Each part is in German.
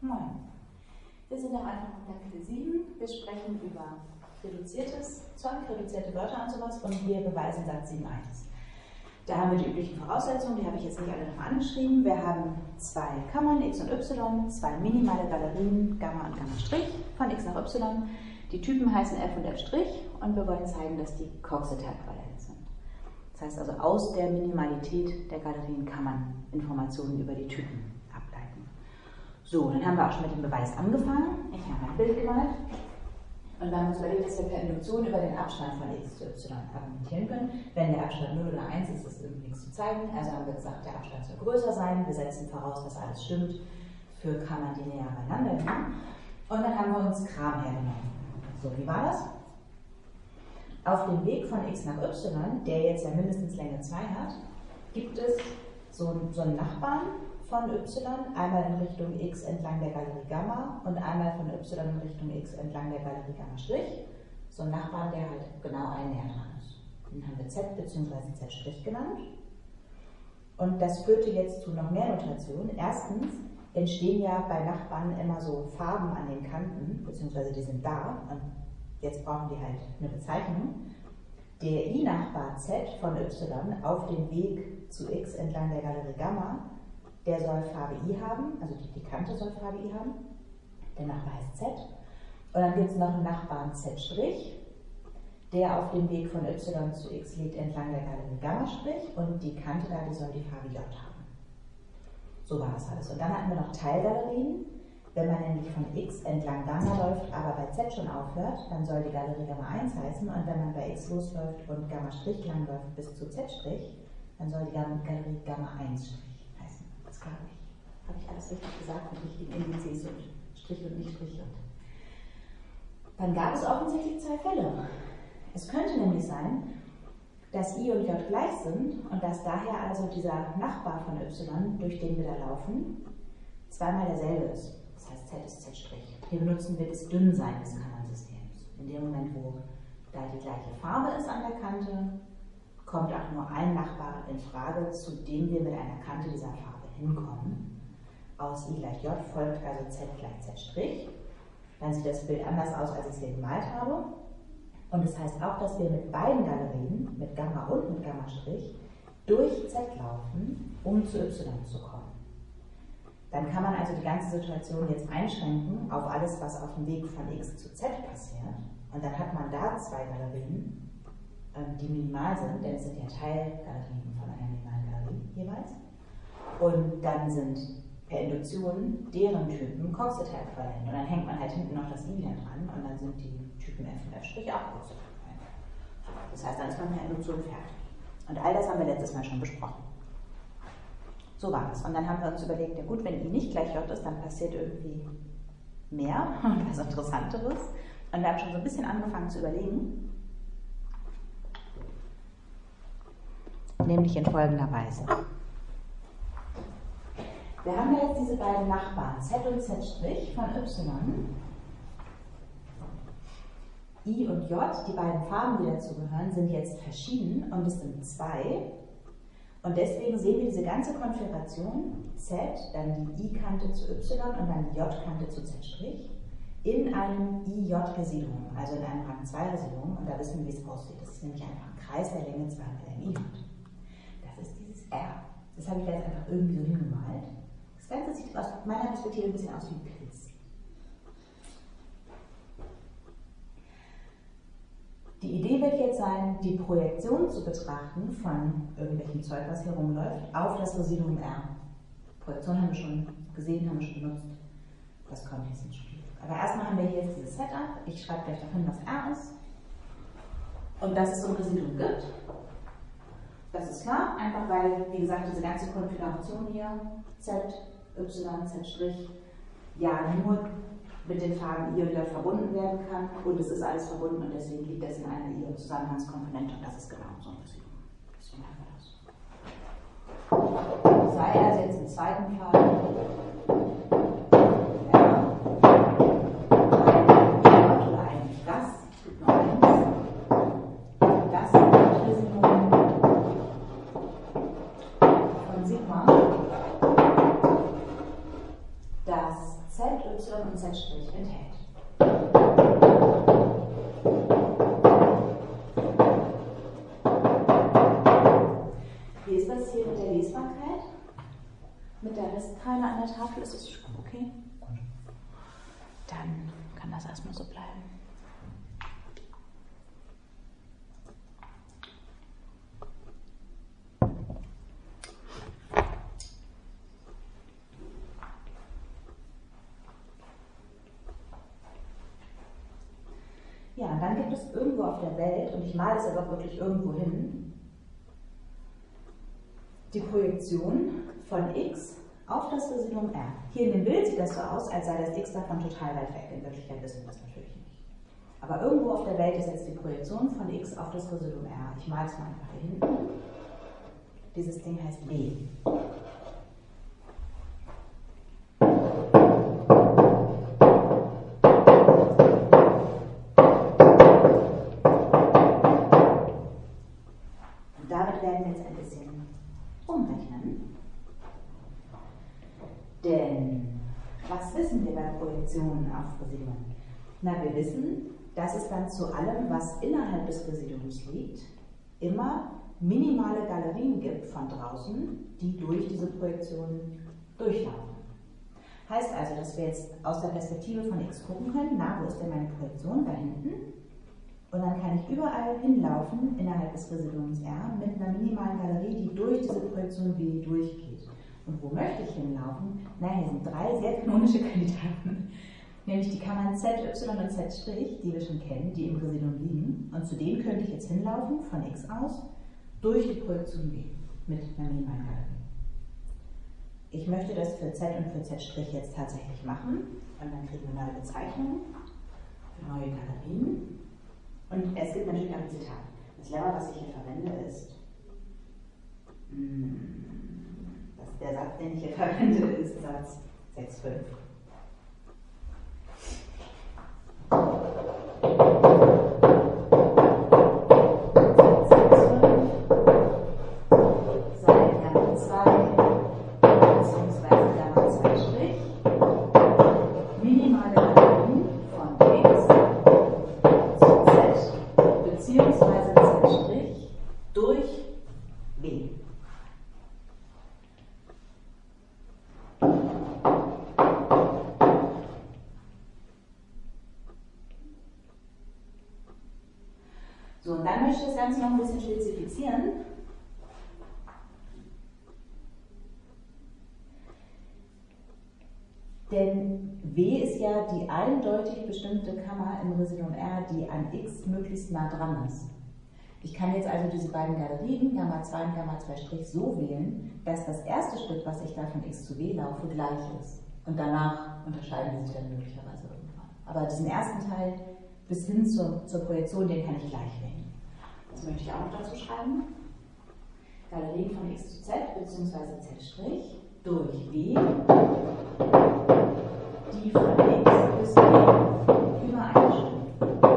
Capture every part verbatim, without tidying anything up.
Moin. Wir sind am Anfang von Kapitel sieben. Wir sprechen über reduziertes Zeug, reduzierte Wörter und sowas und wir beweisen Satz sieben Punkt eins. Da haben wir die üblichen Voraussetzungen, die habe ich jetzt nicht alle noch angeschrieben. Wir haben zwei Kammern, x und y, zwei minimale Galerien, Gamma und Gamma' von x nach y. Die Typen heißen f und f' und wir wollen zeigen, dass die Coxeter-äquivalent sind. Das heißt also, aus der Minimalität der Galerien kann man Informationen über die Typen ableiten. So, dann haben wir auch schon mit dem Beweis angefangen. Ich habe ein Bild gemalt. Und wir haben uns überlegt, dass wir per Induktion über den Abstand von x zu y argumentieren können. Wenn der Abstand null oder eins ist, ist irgendwie nichts zu zeigen. Also haben wir gesagt, der Abstand soll größer sein. Wir setzen voraus, dass alles stimmt für Kammern, die näher beieinander liegen. Und dann haben wir uns Kram hergenommen. So, wie war das? Auf dem Weg von x nach y, der jetzt ja mindestens Länge zwei hat, gibt es so, so einen Nachbarn von y, einmal in Richtung x entlang der Galerie Gamma und einmal von y in Richtung x entlang der Galerie Gamma'. So ein Nachbarn, der halt genau ein näher dran ist. Den haben wir z bzw. z' genannt. Und das führte jetzt zu noch mehr Notation. Erstens entstehen ja bei Nachbarn immer so Farben an den Kanten, beziehungsweise die sind da. Und jetzt brauchen die halt eine Bezeichnung. Der i-Nachbar z von y auf dem Weg zu x entlang der Galerie Gamma, der soll Farbe i haben, also die, die Kante soll Farbe i haben. Der Nachbar heißt z. Und dann gibt es noch einen Nachbarn z', der auf dem Weg von y zu x liegt entlang der Galerie Gamma' und die Kante da, die soll die Farbe j haben. So war das alles. Und dann hatten wir noch Teilgalerien. Wenn man nämlich von x entlang Gamma läuft, aber bei z schon aufhört, dann soll die Galerie Gamma eins heißen. Und wenn man bei x losläuft und Gamma' langläuft bis zu z', dann soll die Galerie Gamma eins heißen. Das glaube ich. Habe ich alles richtig gesagt mit richtigen Indizes und Strich und nicht Strich. Dann gab es offensichtlich zwei Fälle. Es könnte nämlich sein, dass i und j gleich sind und dass daher also dieser Nachbar von y, durch den wir da laufen, zweimal derselbe ist. Das heißt, z ist z'. Hier benutzen wir das Dünnsein des Kammernsystems. In dem Moment, wo da die gleiche Farbe ist an der Kante, kommt auch nur ein Nachbar in Frage, zu dem wir mit einer Kante dieser Farbe hinkommen. Aus i gleich j folgt also z gleich z'. Dann sieht das Bild anders aus, als ich es hier gemalt habe. Und das heißt auch, dass wir mit beiden Galerien, mit Gamma und mit Gamma', durch z laufen, um zu y zu kommen. Dann kann man also die ganze Situation jetzt einschränken auf alles, was auf dem Weg von x zu z passiert. Und dann hat man da zwei Galerien, die minimal sind, denn es sind ja Teilgalerien von einer minimalen Galerie jeweils. Und dann sind per Induktion deren Typen Coxeter-äquivalent. Und dann hängt man halt hinten noch das i wieder dran und dann sind die Typen f und f' auch Coxeter-äquivalent. Das heißt, dann ist man per Induktion fertig. Und all das haben wir letztes Mal schon besprochen. So war es. Und dann haben wir uns überlegt, ja gut, wenn i nicht gleich j ist, dann passiert irgendwie mehr und was Interessanteres. Und wir haben schon so ein bisschen angefangen zu überlegen, nämlich in folgender Weise. Wir haben ja jetzt diese beiden Nachbarn, z und z' von y. I und j, die beiden Farben, die dazugehören, sind jetzt verschieden und es sind zwei. Und deswegen sehen wir diese ganze Konfiguration z, dann die i-Kante zu y und dann die j-Kante zu z' in einem i-j-Residuum, also in einem Rang zwei Residuum. Und da wissen wir, wie es aussieht. Das ist nämlich einfach ein Kreis der Länge zwei mal m i hat. Das ist dieses R. Das habe ich da jetzt einfach irgendwie so hingemalt. Das Ganze sieht aus meiner Perspektive ein bisschen aus wie ein Pilz. Die Idee wird jetzt sein, die Projektion zu betrachten von irgendwelchem Zeug, was hier rumläuft, auf das Residuum R. Projektion haben wir schon gesehen, haben wir schon benutzt. Das kommt jetzt ins Spiel. Aber erstmal haben wir hier jetzt dieses Setup. Ich schreibe gleich davon, was R ist. Und dass es so ein Residuum gibt. Das ist klar, einfach weil, wie gesagt, diese ganze Konfiguration hier, Z, Y, Z', ja nur mit den Farben I und J verbunden werden kann. Und es ist alles verbunden und deswegen liegt das in einer I- und Zusammenhangskomponente und das ist genau so ein Residuum. Deswegen haben wir das. Sei also jetzt im zweiten Fall R, oder eigentlich das, es gibt nur eins. Das ist das Residuum von Sigma. Das Z, Y und Z' enthält. Wie ist das hier mit der Lesbarkeit? Mit der Restkreide an der Tafel ist das okay? Dann kann das erstmal so bleiben. Ja, und dann gibt es irgendwo auf der Welt, und ich male es aber wirklich irgendwo hin, die Projektion von x auf das Residuum R. Hier in dem Bild sieht das so aus, als sei das x davon total weit weg. In Wirklichkeit wissen wir das natürlich nicht. Aber irgendwo auf der Welt ist jetzt die Projektion von x auf das Residuum R. Ich male es mal einfach hier hinten. Dieses Ding heißt W. Denn was wissen wir bei Projektionen auf Residuum? Na, wir wissen, dass es dann zu allem, was innerhalb des Residuums liegt, immer minimale Galerien gibt von draußen, die durch diese Projektion durchlaufen. Heißt also, dass wir jetzt aus der Perspektive von x gucken können, na, wo ist denn meine Projektion? Da hinten. Und dann kann ich überall hinlaufen innerhalb des Residuums R mit einer minimalen Galerie, die durch diese Projektion W durchgeht. Und wo möchte ich hinlaufen? Na, hier sind drei sehr kanonische Kandidaten, nämlich die Kammern Z, Y und Z', die wir schon kennen, die im Residuum liegen. Und zu denen könnte ich jetzt hinlaufen, von x aus, durch die Projektion W mit einer minimalen Galerie. Ich möchte das für Z und für Z' jetzt tatsächlich machen. Und dann kriegen wir neue Bezeichnungen für neue Galerien. Und es gibt natürlich auch ein Zitat. Das Lemma, was ich hier verwende, ist... Das, der Satz, den ich hier verwende, ist Satz sechs Punkt fünf. Seite Gamma zwei bzw. Gamma zwei Strich, minimale Galerien von x zu z bzw. z' durch W. So, und dann möchte ich das Ganze noch ein bisschen spezifizieren. Denn W ist ja die eindeutig bestimmte Kammer im Residuum R, die an x möglichst nah dran ist. Ich kann jetzt also diese beiden Galerien, Gamma zwei und Gamma zwei', so wählen, dass das erste Stück, was ich da von x zu W laufe, gleich ist. Und danach unterscheiden die sich dann möglicherweise irgendwann. Aber diesen ersten Teil bis hin zur, zur Projektion, den kann ich gleich wählen. Das möchte ich auch noch dazu schreiben. Galerien von x zu z bzw. z' durch W, die von x bis W übereinstimmen.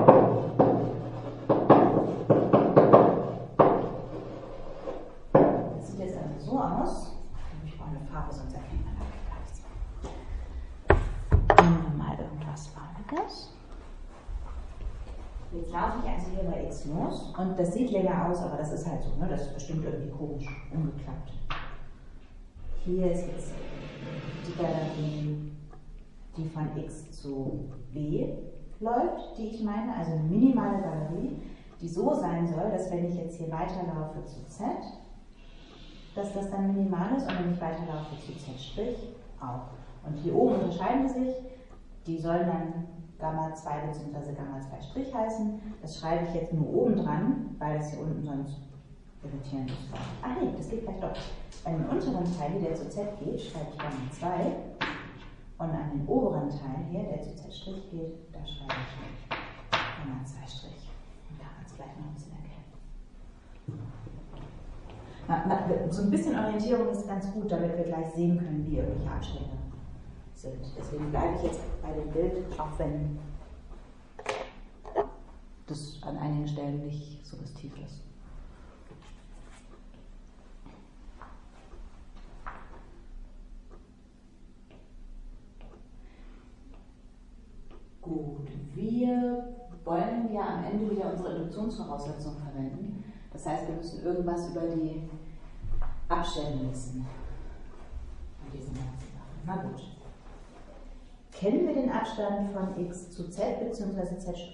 Das sieht jetzt also so aus. Ich brauche eine Farbe, sonst erkennt man da gar nichts. Nehmen wir mal irgendwas Farbiges. Jetzt laufe ich also hier bei x los und das sieht länger aus, aber das ist halt so, ne? Das ist bestimmt irgendwie komisch umgeklappt. Hier ist jetzt die Galerie, die von x zu W läuft, die ich meine, also eine minimale Galerie, die so sein soll, dass wenn ich jetzt hier weiterlaufe zu Z, dass das dann minimal ist und wenn ich weiterlaufe zu Z' auch. Und hier oben unterscheiden sich, die sollen dann Gamma zwei bzw. Gamma zwei' heißen. Das schreibe ich jetzt nur oben dran, weil das hier unten sonst irritierend ist. Ach nee, das geht gleich doch. An den unteren Teil, der zu Z geht, schreibe ich Gamma zwei. Und an den oberen Teil hier, der zu Z' geht, da schreibe ich Gamma zwei'. Dann kann man es gleich noch ein bisschen erkennen. Na, na, so ein bisschen Orientierung ist ganz gut, damit wir gleich sehen können, wie irgendwelche Abstände sind. Deswegen bleibe ich jetzt bei dem Bild, auch wenn das an einigen Stellen nicht suggestiv ist. Wir wollen ja am Ende wieder unsere Induktionsvoraussetzung verwenden. Das heißt, wir müssen irgendwas über die Abstände wissen. Bei diesen ganzen Sachen. Na gut. Kennen wir den Abstand von x zu z bzw. z'?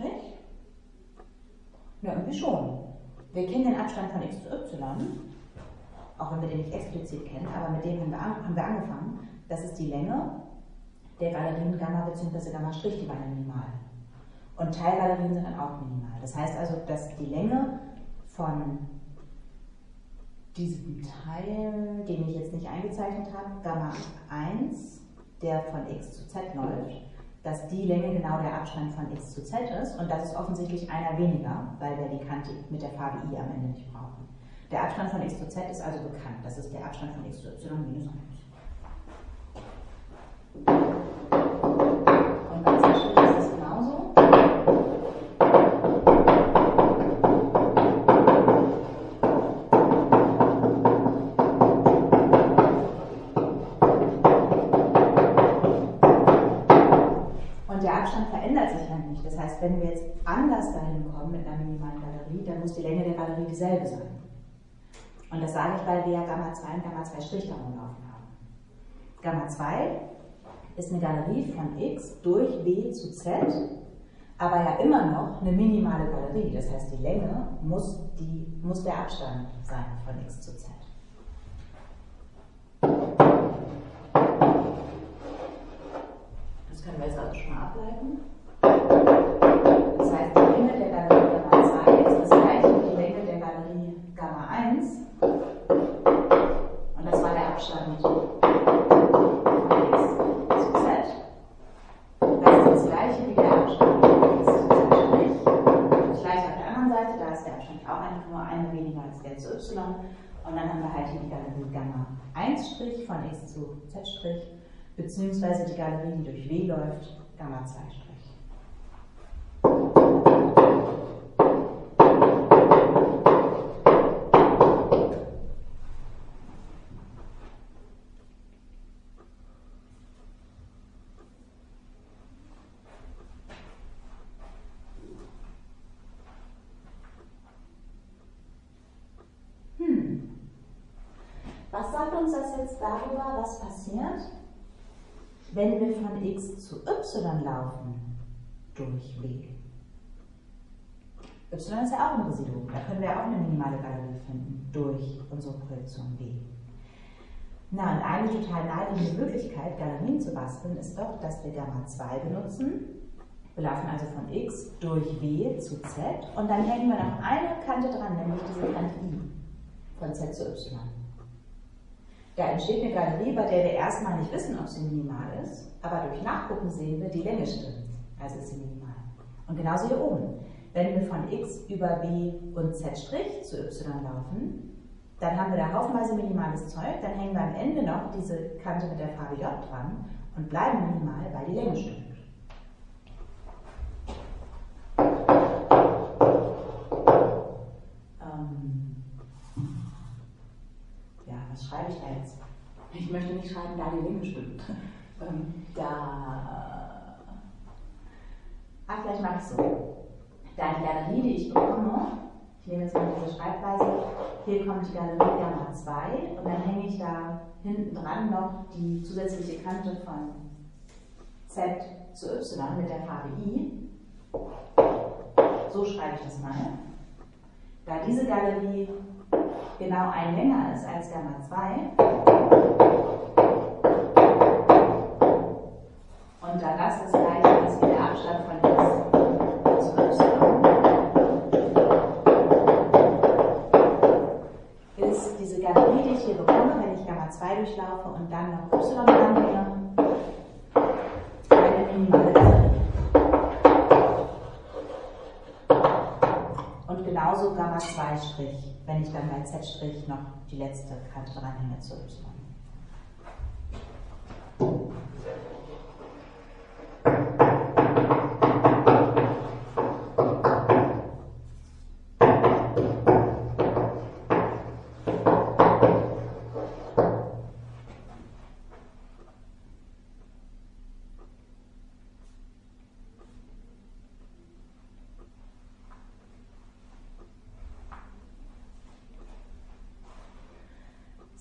Ja, irgendwie schon. Wir kennen den Abstand von x zu y, auch wenn wir den nicht explizit kennen, aber mit dem haben wir, an, haben wir angefangen. Das ist die Länge der Galerien Gamma bzw. Gamma', die waren ja minimal. Und Teilgalerien sind dann auch minimal. Das heißt also, dass die Länge von diesem Teil, den ich jetzt nicht eingezeichnet habe, Gamma eins, der von x zu z läuft, dass die Länge genau der Abstand von x zu z ist, und das ist offensichtlich einer weniger, weil wir die Kante mit der Farbe i am Ende nicht brauchen. Der Abstand von x zu z ist also bekannt, das ist der Abstand von x zu y minus eins. Und bei z' ist es genauso. Verändert sich ja nicht. Das heißt, wenn wir jetzt anders dahin kommen mit einer minimalen Galerie, dann muss die Länge der Galerie dieselbe sein. Und das sage ich, weil wir ja Gamma zwei und Gamma zwei' darum laufen haben. Gamma zwei ist eine Galerie von x durch w zu z, aber ja immer noch eine minimale Galerie. Das heißt, die Länge muss, die, muss der Abstand sein von x zu z. Das können wir jetzt also schon mal ableiten. Das heißt, die Länge der Galerie Gamma zwei ist das gleiche wie die Länge der Galerie Gamma eins. Und das war der Abstand von x zu z. Das ist das gleiche wie der Abstand von x zu z'. Das gleiche auf der anderen Seite, da ist der Abstand auch einfach nur eine weniger als der zu y. Und dann haben wir halt hier die Galerie Gamma eins' von x zu z', beziehungsweise die Galerie, die durch w läuft, Gamma zwei'. Hm. Was sagt uns das jetzt darüber, was passiert, wenn wir von x zu y laufen durch w? Y ist ja auch ein Residuum, da können wir auch eine minimale Galerie finden durch unsere Projektion w. Na, und eine total naheliegende Möglichkeit, Galerien zu basteln, ist doch, dass wir Gamma zwei benutzen. Wir laufen also von x durch w zu z und dann hängen wir noch eine Kante dran, nämlich diese Kante i von z zu y. Da entsteht eine Galerie, bei der wir erstmal nicht wissen, ob sie minimal ist, aber durch Nachgucken sehen wir, die Länge stimmt, also ist sie minimal. Und genauso hier oben. Wenn wir von x über w und z' zu y laufen, dann haben wir da haufenweise minimales Zeug, dann hängen wir am Ende noch diese Kante mit der Farbe J dran und bleiben minimal, weil die Länge stimmt. Ähm ja, was schreibe ich da jetzt? Ich möchte nicht schreiben, da die Länge stimmt. ähm, da. Ach, vielleicht mache ich es so. Da die Galerie, die ich bekomme, ich nehme jetzt mal diese Schreibweise, hier kommt die Galerie Gamma zwei und dann hänge ich da hinten dran noch die zusätzliche Kante von z zu y mit der Farbe i. So schreibe ich das mal. Da diese Galerie genau ein länger ist als Gamma zwei und da das das gleiche ist wie der Abstand von x zu y, ist diese Galerie, die ich hier bekomme, wenn ich Gamma zwei durchlaufe und dann noch y dranhänge, eine minimale Galerie. Und genauso Gamma zwei', wenn ich dann bei z' noch die letzte Kante dranhänge zu y.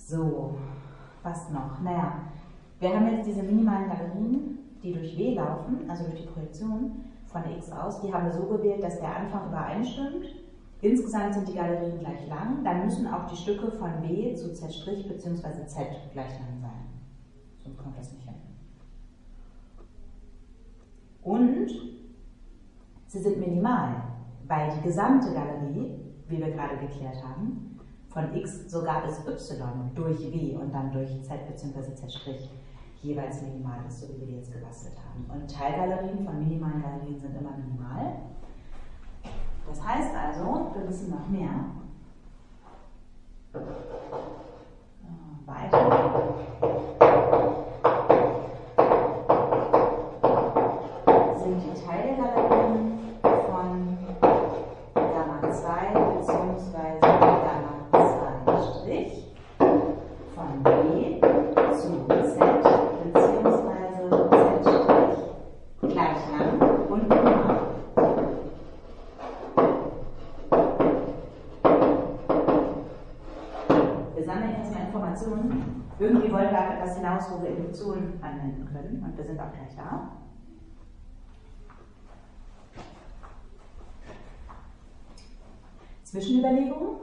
So, was noch? Naja, wir haben jetzt diese minimalen Galerien, die durch W laufen, also durch die Projektion von X aus. Die haben wir so gewählt, dass der Anfang übereinstimmt. Insgesamt sind die Galerien gleich lang. Dann müssen auch die Stücke von W zu Z' bzw. Z gleich lang sein. Sonst kommt das nicht hin. Und sie sind minimal, weil die gesamte Galerie, wie wir gerade geklärt haben, von X sogar bis Y durch W und dann durch Z bzw. Z' jeweils minimal ist, so wie wir die jetzt gebastelt haben. Und Teilgalerien von minimalen Galerien sind immer minimal. Das heißt also, wir wissen noch mehr. Weiter. Sind die Teilgalerien von Gamma zwei bzw. Gamma zwei' von B zu Z bzw. Z' gleich lang und immer. Wir sammeln erstmal Informationen. Irgendwie wollen wir auf etwas hinaus, wo wir Induktionen anwenden können, und wir sind auch gleich da. Zwischenüberlegungen.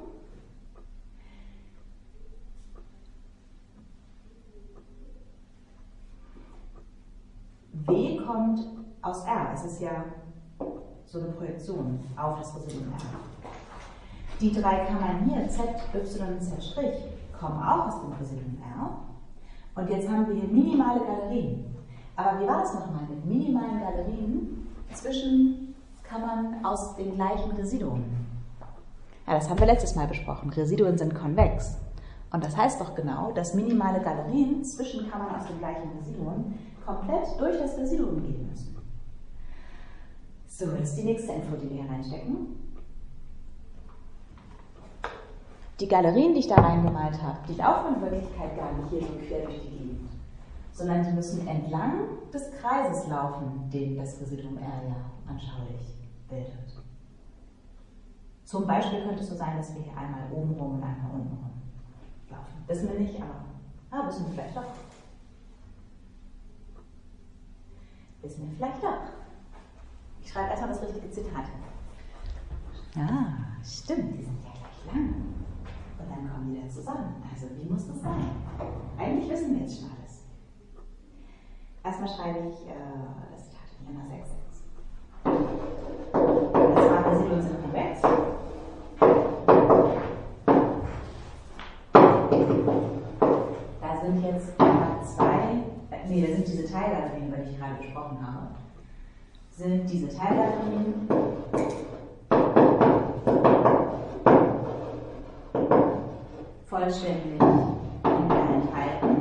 W kommt aus R. Es ist ja so eine Projektion auf das Residuum R. Die drei Kammern hier, Z, Y und Z', kommen auch aus dem Residuum R. Und jetzt haben wir hier minimale Galerien. Aber wie war es nochmal mit minimalen Galerien zwischen Kammern aus dem gleichen Residuum? Ja, das haben wir letztes Mal besprochen. Residuen sind konvex. Und das heißt doch genau, dass minimale Galerien zwischen Kammern aus dem gleichen Residuum komplett durch das Residuum gehen müssen. So, das ist die nächste Info, die wir hier reinstecken. Die Galerien, die ich da reingemalt habe, die laufen in Wirklichkeit gar nicht hier so quer durch die Gegend, sondern die müssen entlang des Kreises laufen, den das Residuum R ja anschaulich bildet. Zum Beispiel könnte es so sein, dass wir hier einmal oben rum und einmal unten rum laufen. Wissen wir nicht, aber ah, wissen wir vielleicht doch. Wissen wir vielleicht doch. Ich schreibe erstmal das richtige Zitat hin. Ah, stimmt, die sind ja gleich lang. Und dann kommen die da zusammen. Also, wie muss das sein? Eigentlich wissen wir jetzt schon alles. Erstmal schreibe ich äh, das Zitat in Nummer sechs sechs. Das war Residuum sind konvex. Da sind jetzt zwei, nee, da sind diese Teilgalerien, über die ich gerade gesprochen habe. Sind diese Teilgalerien vollständig enthalten.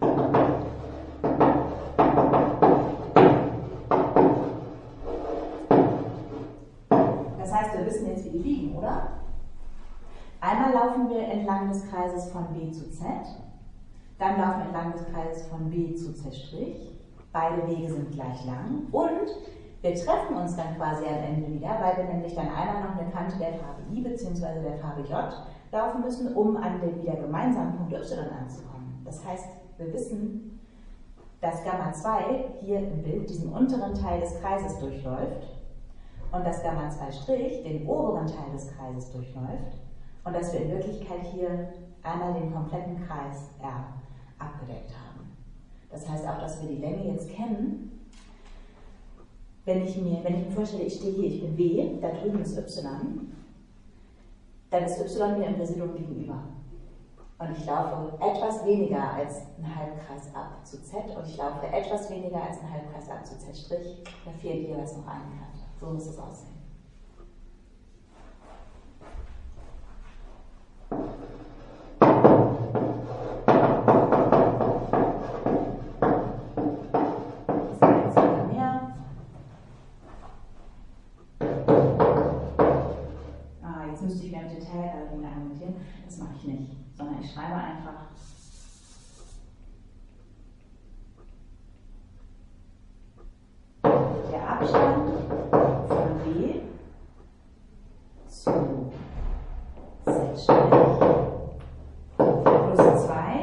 Das heißt, wir wissen jetzt, wie die liegen, oder? Einmal laufen wir entlang des Kreises von B zu Z, dann laufen wir entlang des Kreises von B zu Z'. Beide Wege sind gleich lang und wir treffen uns dann quasi am Ende wieder, weil wir nämlich dann einmal noch eine Kante der Farbe I bzw. der Farbe J laufen müssen, um an den wieder gemeinsamen Punkt Y anzukommen. Das heißt, wir wissen, dass Gamma zwei hier im Bild diesen unteren Teil des Kreises durchläuft und dass Gamma zwei' den oberen Teil des Kreises durchläuft und dass wir in Wirklichkeit hier einmal den kompletten Kreis R abgedeckt haben. Das heißt auch, dass wir die Länge jetzt kennen. Wenn ich mir, wenn ich mir vorstelle, ich stehe hier, ich bin W, da drüben ist Y, dann ist Y mir im Residuum gegenüber. Und ich laufe etwas weniger als einen Halbkreis ab zu Z und ich laufe etwas weniger als einen Halbkreis ab zu Z'. Da fehlt jeweils noch eine Kante. So muss es aussehen. Müsste ich mehr mit Detailgalerien argumentieren. Das mache ich nicht, sondern ich schreibe einfach der Abstand von B zu Z' plus zwei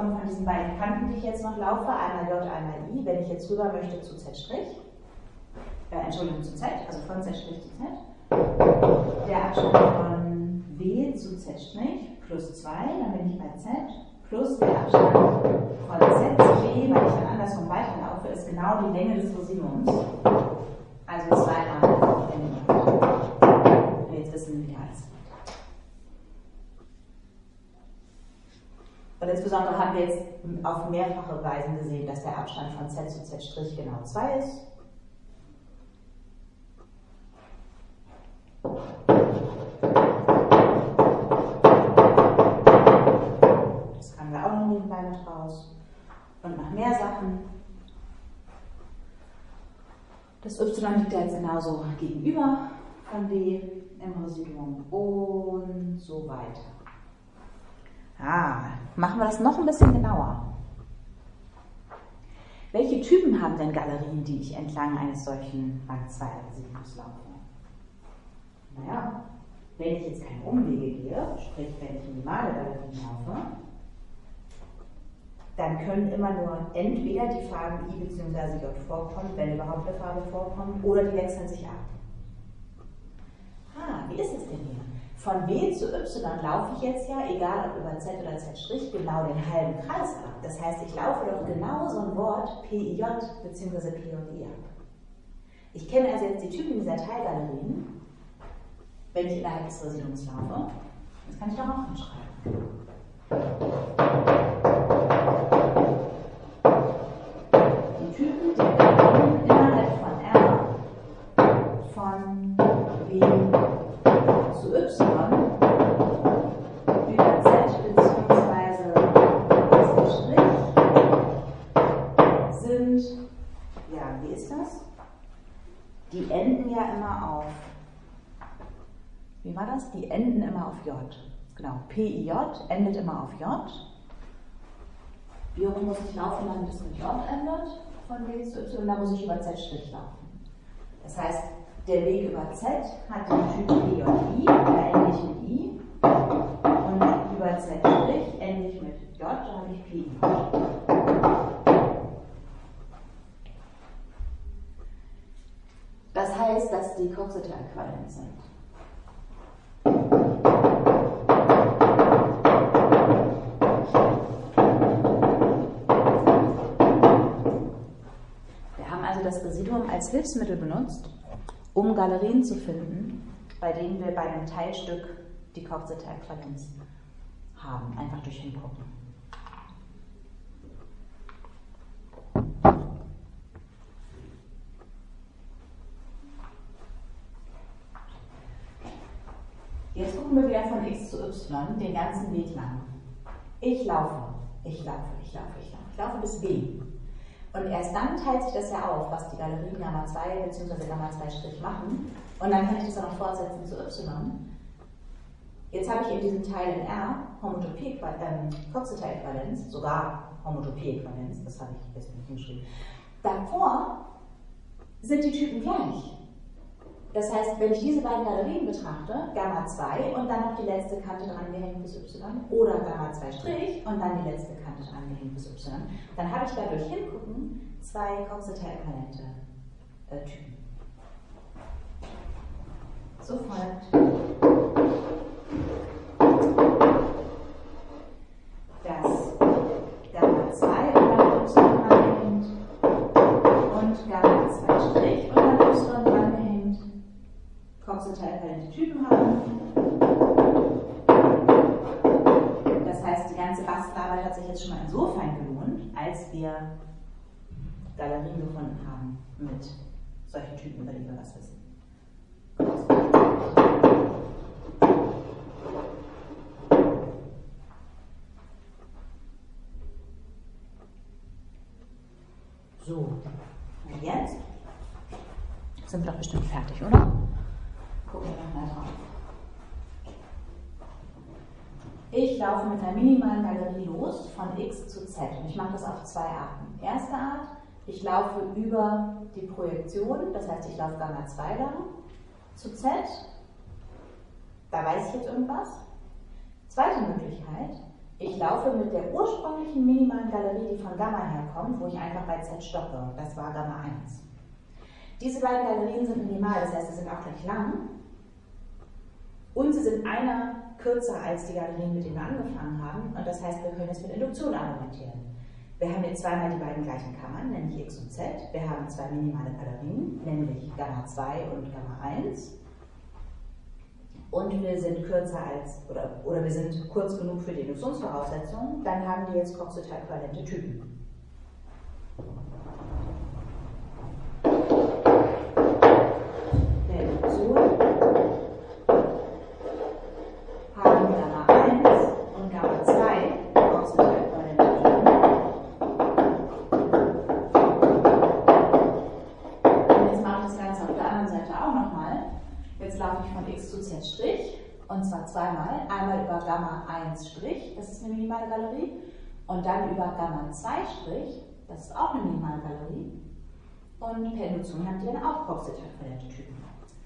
kommen von diesen beiden Kanten, die ich jetzt noch laufe, einmal J, einmal I, wenn ich jetzt rüber möchte zu Z', äh, Entschuldigung, zu Z, also von Z' zu Z, der Abstand von W zu Z' plus zwei, dann bin ich bei Z, plus der Abstand von Z zu W, weil ich dann andersrum weiterlaufe, ist genau die Länge des Residuums. Also zweimal N. Wir jetzt wissen, wie alles geht. Und insbesondere haben wir jetzt auf mehrfache Weisen gesehen, dass der Abstand von Z zu Z' genau zwei ist. Das kamen wir auch noch nebenbei mit raus. Und noch mehr Sachen. Das Y liegt da jetzt genauso gegenüber von W im Residuum und so weiter. Ah, machen wir das noch ein bisschen genauer. Welche Typen haben denn Galerien, die ich entlang eines solchen Rang zwei Residuums laufe? Naja, wenn ich jetzt keine Umwege gehe, sprich wenn ich minimale Galerien laufe, dann können immer nur entweder die Farben I bzw. J vorkommen, wenn überhaupt eine Farbe vorkommt, oder die wechseln sich ab. Ah, wie ist es denn hier? Von W zu Y laufe ich jetzt ja, egal ob über Z oder Z', genau den halben Kreis ab. Das heißt, ich laufe doch genau so ein Wort P I J bzw. P J I ab. Ich kenne also jetzt die Typen dieser Teilgalerien, wenn ich innerhalb des Residuums laufe. Das kann ich doch auch hinschreiben. Die Typen der Galerien innerhalb von R von W zu Y über Z bzw. Z' sind, ja, wie ist das? Die enden ja immer auf, wie war das? Die enden immer auf J. Genau, P I J endet immer auf J. Wie hoch muss ich laufen, damit es mit J endet? Von W zu Y, da muss ich über Z' laufen. Das heißt, der Weg über Z hat den Typ P J I, da ende ich mit I. Und über Z' ende ich mit J, da habe ich P I. Das heißt, dass die Coxeter äquivalent sind. Wir haben also das Residuum als Hilfsmittel benutzt, um Galerien zu finden, bei denen wir bei einem Teilstück die Coxeter Äquivalenz haben, einfach durch Hingucken. Jetzt gucken wir wieder von X zu Y den ganzen Weg lang. Ich laufe, ich laufe, ich laufe, ich laufe, ich laufe bis B. Und erst dann teilt sich das ja auf, was die Galerien Gamma zwei bzw. Gamma zwei' machen. Und dann kann ich das auch noch fortsetzen zu Y. Jetzt habe ich in diesem Teil in R Homotopie, ähm, Coxeter Äquivalenz, sogar Homotopie Äquivalenz, das habe ich jetzt nicht hingeschrieben. Davor sind die Typen gleich. Das heißt, wenn ich diese beiden Galerien betrachte, Gamma zwei und dann noch die letzte Kante dran gehängt bis Y oder Gamma zwei' und dann die letzte Kante dran gehängt bis Y, dann habe ich dadurch hingucken zwei Coxeter äquivalente äh, Typen. So folgt das Gamma zwei und dann Y dran gehängt und Gamma zwei' und dann Y dran gehängt Coxeter äquivalente Typen haben. Das heißt, die ganze Bastelarbeit hat sich jetzt schon mal insofern gelohnt, als wir Galerien gefunden haben mit solchen Typen, über die wir was wissen. So, und jetzt sind wir doch bestimmt fertig, oder? Gucken wir noch mal drauf. Ich laufe mit einer minimalen Galerie los von X zu Z und ich mache das auf zwei Arten. Erste Art, ich laufe über die Projektion, das heißt, ich laufe Gamma zwei lang zu Z, da weiß ich jetzt irgendwas. Zweite Möglichkeit, Ich laufe mit der ursprünglichen minimalen Galerie, die von Gamma herkommt, wo ich einfach bei Z stoppe. Das war Gamma eins. Diese beiden Galerien sind minimal, das heißt, sie sind auch gleich lang. Und sie sind einer kürzer als die Galerien, mit denen wir angefangen haben. Und das heißt, wir können jetzt mit Induktion argumentieren. Wir haben jetzt zweimal die beiden gleichen Kammern, nämlich X und Z. Wir haben zwei minimale Galerien, nämlich Gamma zwei und Gamma eins. Und wir sind kürzer als, oder, oder wir sind kurz genug für die Induktionsvoraussetzungen, dann haben die jetzt Coxeter-äquivalente Typen. Der Induktion haben Gamma eins und Gamma zwei Coxeter-äquivalente Typen. Und jetzt mache ich das Ganze auf der anderen Seite auch nochmal. Jetzt laufe ich von X zu Z', und zwar zweimal. Einmal über Gamma eins', das ist eine minimale Galerie, und dann über Gamma zwei', das ist auch eine minimale Galerie. Und per Induktion haben die dann auch Coxeter-äquivalente Typen.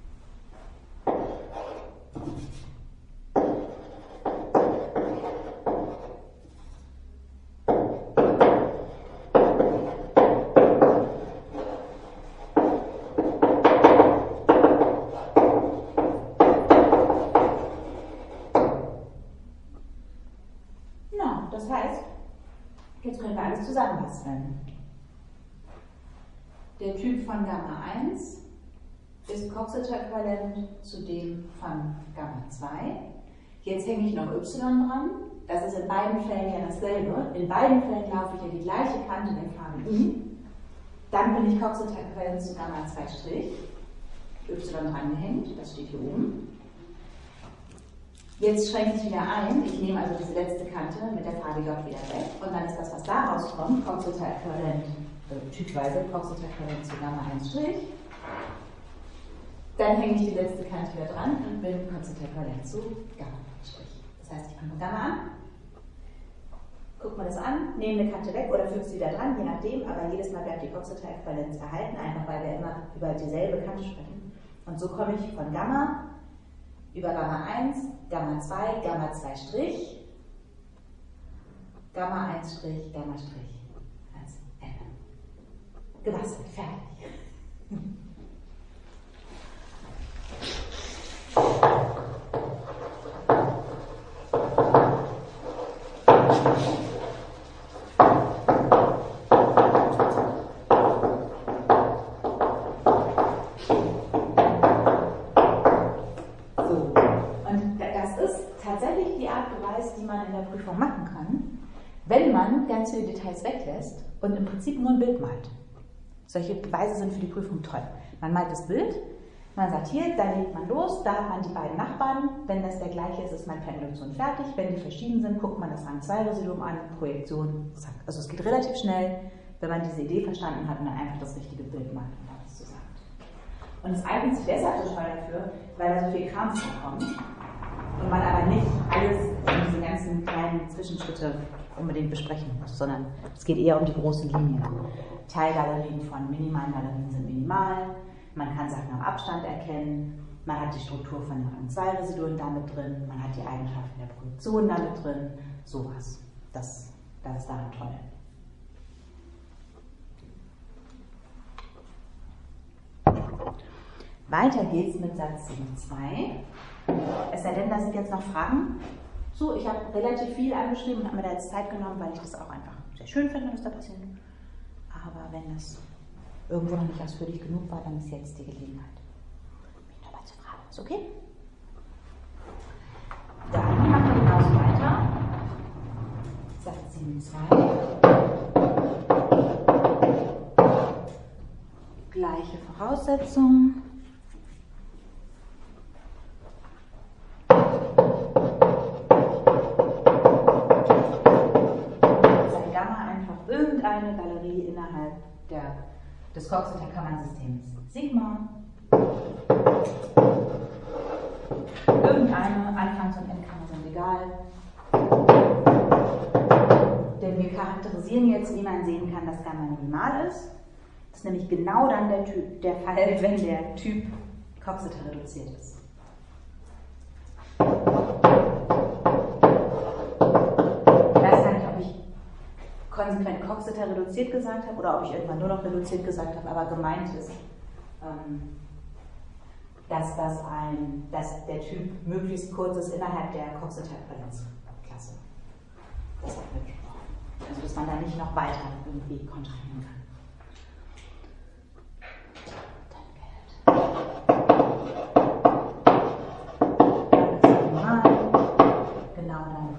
Das heißt, jetzt können wir alles zusammenbasteln. Der Typ von Gamma eins ist Coxeter-äquivalent zu dem von Gamma zwei. Jetzt hänge ich noch Y dran. Das ist in beiden Fällen ja dasselbe. In beiden Fällen laufe ich ja die gleiche Kante der Farbe I. Dann bin ich Coxeter-äquivalent zu Gamma zwei'. Y drangehängt, das steht hier oben. Jetzt schränke ich wieder ein, ich nehme also diese letzte Kante mit der Farbe J wieder weg, und dann ist das, was daraus kommt, Coxeter-äquivalent, äh, typweise Coxeter-äquivalent zu Gamma eins'. Dann hänge ich die letzte Kante wieder dran und bin Coxeter-äquivalent zu Gamma eins'. Das heißt, ich fange mit Gamma an, gucke mir das an, nehme eine Kante weg oder füge sie wieder dran, je nachdem, aber jedes Mal bleibt die Coxeter-Äquivalenz erhalten, einfach weil wir immer über dieselbe Kante sprechen. Und so komme ich von Gamma über Gamma eins, Gamma zwei, Gamma zwei', Gamma eins', Gamma' als N. Gebastelt, fertig. Die man in der Prüfung machen kann, wenn man ganz viele Details weglässt und im Prinzip nur ein Bild malt. Solche Beweise sind für die Prüfung toll. Man malt das Bild, man sagt hier, da legt man los, da hat man die beiden Nachbarn, wenn das der gleiche ist, ist man per Induktion fertig, wenn die verschieden sind, guckt man das Rang zwei Residuum an, Projektion, zack. Also es geht relativ schnell, wenn man diese Idee verstanden hat und dann einfach das richtige Bild malt und alles zusammen. Und es eignet sich deshalb so toll dafür, weil da so viel Kram vorkommt. Und man aber nicht alles, diese ganzen kleinen Zwischenschritte unbedingt besprechen muss, sondern es geht eher um die großen Linien. Teilgalerien von minimalen Galerien sind minimal, man kann Sachen am Abstand erkennen, man hat die Struktur von den Rang zwei Residuen damit drin, man hat die Eigenschaften der Projektion damit drin, sowas. Das, das ist daran toll. Weiter geht's mit Satz sieben Punkt zwei. Es sei denn, da sind jetzt noch Fragen. So, ich habe relativ viel angeschrieben und habe mir da jetzt Zeit genommen, weil ich das auch einfach sehr schön finde, was da passiert. Aber wenn das irgendwo noch nicht ausführlich genug war, dann ist jetzt die Gelegenheit, mich nochmal zu fragen. Ist okay? Dann machen wir genauso weiter. Satz sieben Punkt zwei. Gleiche Voraussetzungen. Irgendeine Galerie innerhalb der, des Coxeter-Kammernsystems. Sigma. Irgendeine, Anfangs- und Endkammer sind egal. Denn wir charakterisieren jetzt, wie man sehen kann, dass Gamma minimal ist. Das ist nämlich genau dann der, typ, der Fall, wenn der Typ Coxeter reduziert ist. Coxeter reduziert gesagt habe oder ob ich irgendwann nur noch reduziert gesagt habe, aber gemeint ist, ähm, dass, das ein, dass der Typ möglichst kurz ist innerhalb der Coxeter-Äquivalenzklasse. Das hat wir besprochen. Also dass man da nicht noch weiter irgendwie kontrahieren kann. Genau, dann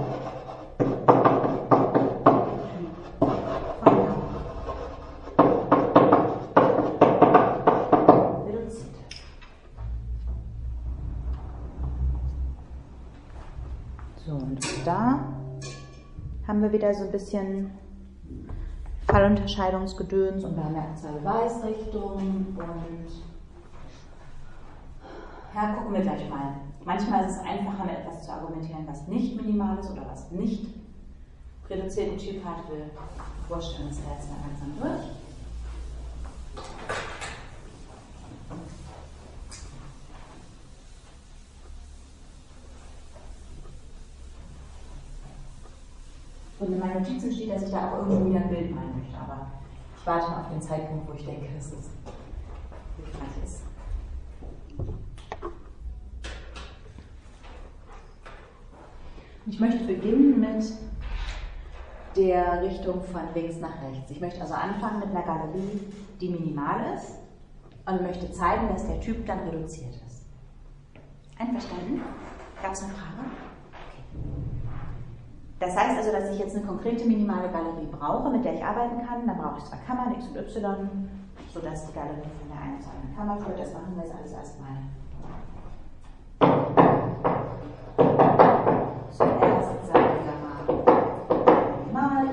so, und da haben wir wieder so ein bisschen Fallunterscheidungsgedöns und wir haben ja zwei Beweisrichtungen und ja, gucken wir gleich mal. Manchmal ist es einfacher, mit etwas zu argumentieren, was nicht minimal ist oder was nicht reduzierten Typ hat. Wir vorstellen uns da jetzt mal langsam durch. Und in meinen Notizen steht, dass ich da auch irgendwo wieder ein Bild malen möchte, aber ich warte mal auf den Zeitpunkt, wo ich denke, dass es hilfreich ist. Ich möchte beginnen mit der Richtung von links nach rechts. Ich möchte also anfangen mit einer Galerie, die minimal ist und möchte zeigen, dass der Typ dann reduziert ist. Einverstanden? Gab es eine Frage? Okay. Das heißt also, dass ich jetzt eine konkrete minimale Galerie brauche, mit der ich arbeiten kann. Dann brauche ich zwei Kammern, x und y, sodass die Galerie von der einen zur anderen Kammer führt. Das machen wir jetzt alles erstmal. Zuerst sagen wir mal minimal.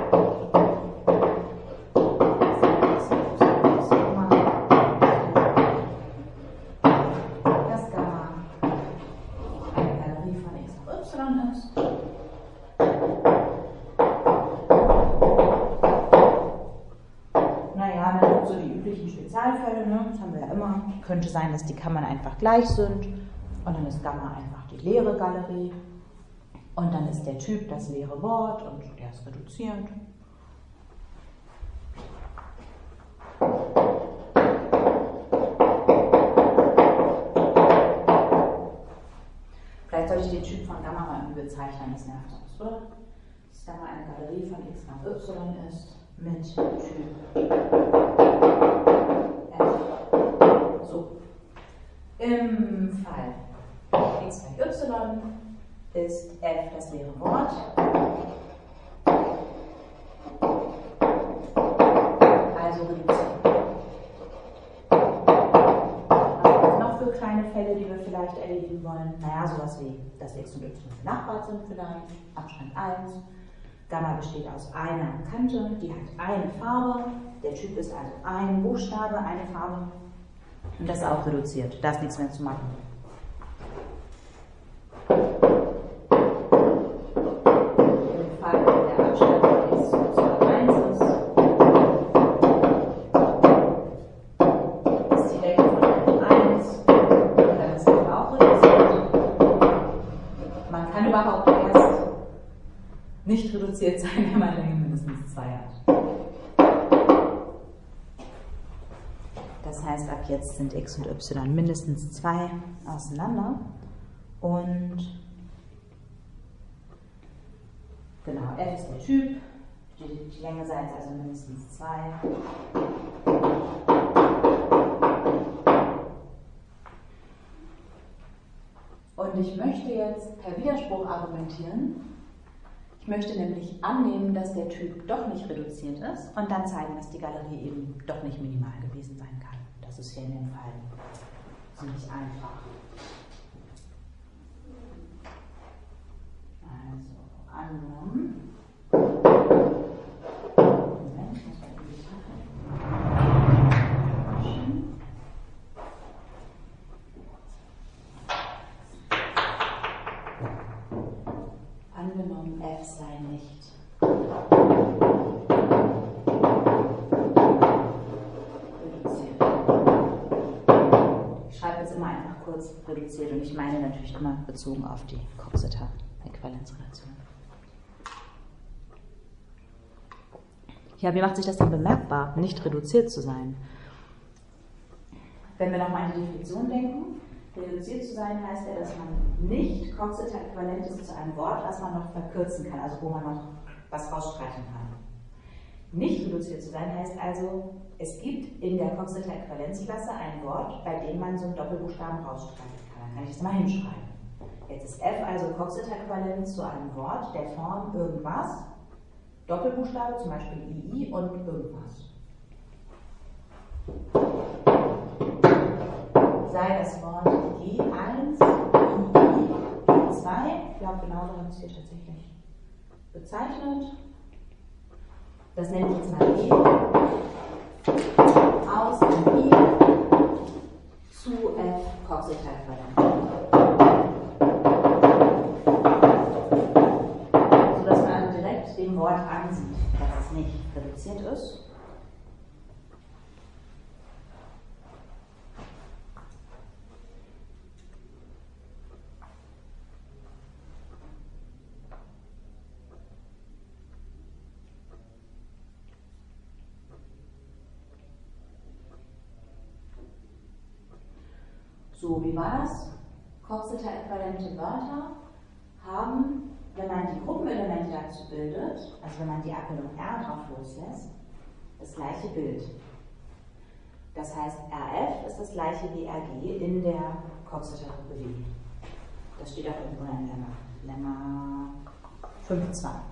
Das Gamma eine Galerie von x auf y ist. Naja, dann gibt es so die üblichen Spezialfälle, ne? Das haben wir ja immer. Könnte sein, dass die Kammern einfach gleich sind. Und dann ist Gamma einfach die leere Galerie. Und dann ist der Typ das leere Wort und der ist reduzierend. Vielleicht soll ich den Typ von Gamma mal irgendwie bezeichnen, das nervt sonst, oder? Dass Gamma eine Galerie von x nach y ist mit Typ f. So. Im Fall x gleich y ist f das leere Wort. Also reduzieren. Was gibt es noch für kleine Fälle, die wir vielleicht erledigen wollen? Naja, sowas wie, dass x und y benachbart sind vielleicht. Abstand eins. Gamma besteht aus einer Kante, die hat eine Farbe. Der Typ ist also ein Buchstabe, eine Farbe. Und das ist auch reduziert. Da ist nichts mehr zu machen. Nicht reduziert sein, wenn man Länge mindestens zwei hat. Das heißt, ab jetzt sind x und y mindestens zwei auseinander. Und genau, f ist der Typ, die, die Länge sei jetzt also mindestens zwei. Und ich möchte jetzt per Widerspruch argumentieren. Ich möchte nämlich annehmen, dass der Typ doch nicht reduziert ist und dann zeigen, dass die Galerie eben doch nicht minimal gewesen sein kann. Das ist hier in dem Fall ziemlich einfach. Also, angenommen. Moment, ich muss mal die Angenommen, f sei nicht reduziert. Ich schreibe jetzt immer einfach kurz reduziert und ich meine natürlich immer bezogen auf die Coxeter-Äquivalenzrelation. Ja, wie macht sich das denn bemerkbar, nicht reduziert zu sein? Wenn wir nochmal an die Definition denken, reduziert zu sein heißt ja, dass man nicht Coxeter-äquivalent ist zu einem Wort, was man noch verkürzen kann, also wo man noch was rausstreichen kann. Nicht reduziert zu sein heißt also, es gibt in der Coxeter-Äquivalenzklasse ein Wort, bei dem man so einen Doppelbuchstaben rausstreichen kann. Dann kann ich das mal hinschreiben. Jetzt ist F also Coxeter-äquivalent zu einem Wort der Form irgendwas, Doppelbuchstabe, zum Beispiel I I und irgendwas. Sei das Wort G eins, I I, G zwei, ich glaube genau so haben wir es hier tatsächlich bezeichnet. Das nenne ich jetzt mal G aus I zu F Coxeter-äquivalent. Sodass man also direkt dem Wort ansieht, dass es nicht reduziert ist. So, wie war das? Coxeter-äquivalente Wörter haben, wenn man die Gruppenelemente dazu bildet, also wenn man die Abbildung R drauf loslässt, das gleiche Bild. Das heißt, R F ist das gleiche wie R G in der Coxeter-Gruppe W. Das steht auch irgendwo in Lemma. Lemma fünf Punkt zwei.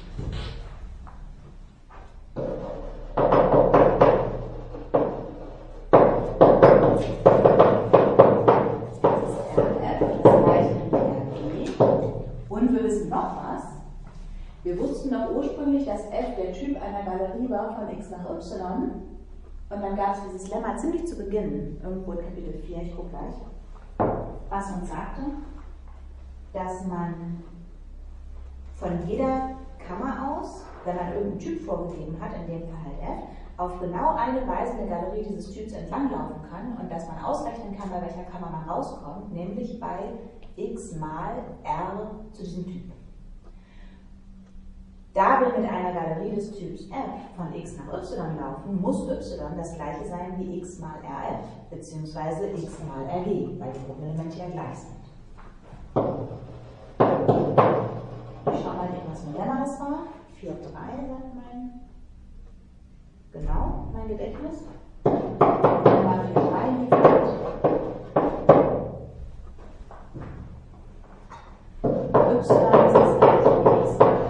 Wir wussten doch ursprünglich, dass F der Typ einer Galerie war von x nach y. Und dann gab es dieses Lemma ziemlich zu Beginn, irgendwo in Kapitel vier, ich gucke gleich, was uns sagte, dass man von jeder Kammer aus, wenn man irgendeinen Typ vorgegeben hat, in dem Fall halt F, auf genau eine Weise eine Galerie dieses Typs entlanglaufen kann und dass man ausrechnen kann, bei welcher Kammer man rauskommt, nämlich bei x mal R zu diesem Typ. Da wir mit einer Galerie des Typs F von x nach y laufen, muss y das gleiche sein wie x mal Rf bzw. x mal Rg, weil die Gruppenelemente ja gleich sind. Ich schaue mal eben, was mein Lemma das war. vier Punkt drei sagt mein, genau, mein Gedächtnis. Lemma vier Punkt drei liefert y ist das gleiche wie x mal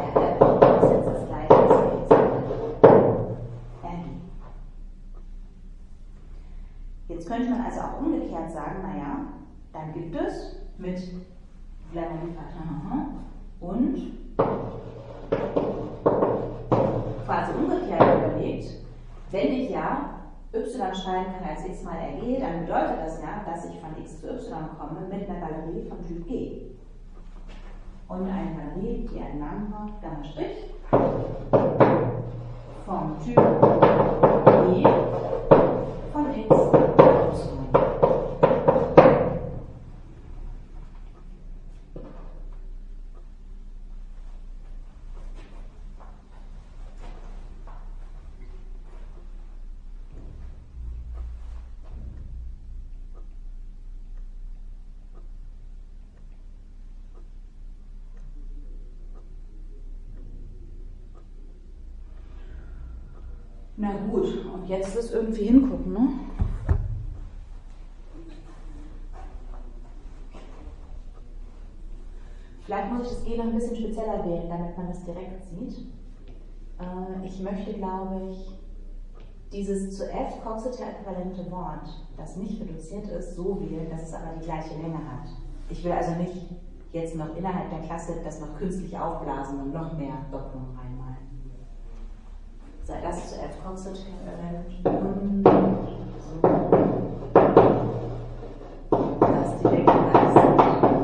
Jetzt könnte man also auch umgekehrt sagen, naja, dann gibt es mit Lemma und quasi umgekehrt überlegt, wenn ich ja y schreiben kann als x mal Rg, dann bedeutet das ja, dass ich von x zu y komme mit einer Galerie von Typ G. Und eine Galerie, die einen Namen hat, Gamma Strich, vom Typ G von x zu y. Na gut, und jetzt ist irgendwie hingucken, ne? Vielleicht muss ich das G noch ein bisschen spezieller wählen, damit man das direkt sieht. Äh, ich möchte, glaube ich, dieses zu F Coxeter-äquivalente Wort, das nicht reduziert ist, so wählen, dass es aber die gleiche Länge hat. Ich will also nicht jetzt noch innerhalb der Klasse das noch künstlich aufblasen und noch mehr Doppelungen reinmalen. Sei das zu F Coxeter-äquivalent und so, dass die Länge gleich sind.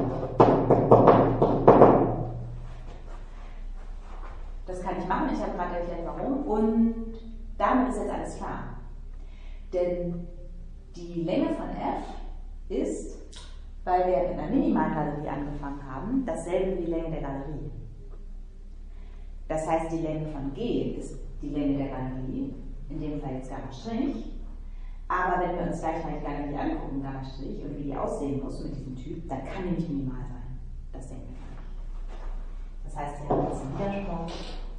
Das kann ich machen, ich habe gerade erklärt, warum, und damit ist jetzt alles klar. Denn die Länge von F ist, weil wir mit einer Minimalgalerie angefangen haben, dasselbe wie die Länge der Galerie. Das heißt, die Länge von G ist die Länge der Galerie, in dem Fall jetzt Gamma'. Aber wenn wir uns gleich mal die Galerie angucken, Gamma' und wie die aussehen muss mit diesem Typ, dann kann die nicht minimal sein. Das denken wir gar nicht. Das heißt, wir haben jetzt einen Widerspruch.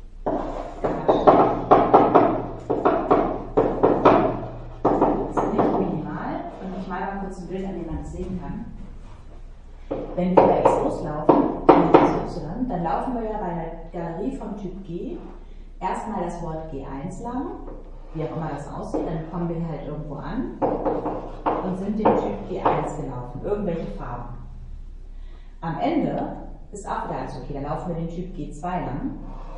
Ist nicht minimal. Und ich mal mal kurz ein Bild, an dem man das sehen kann. Wenn wir bei X loslaufen, Y, dann laufen wir ja bei einer Galerie vom Typ G erstmal das Wort G eins lang, wie auch immer das aussieht, dann kommen wir halt irgendwo an und sind dem Typ G eins gelaufen, irgendwelche Farben. Am Ende ist auch wieder alles okay, dann laufen wir den Typ G zwei lang.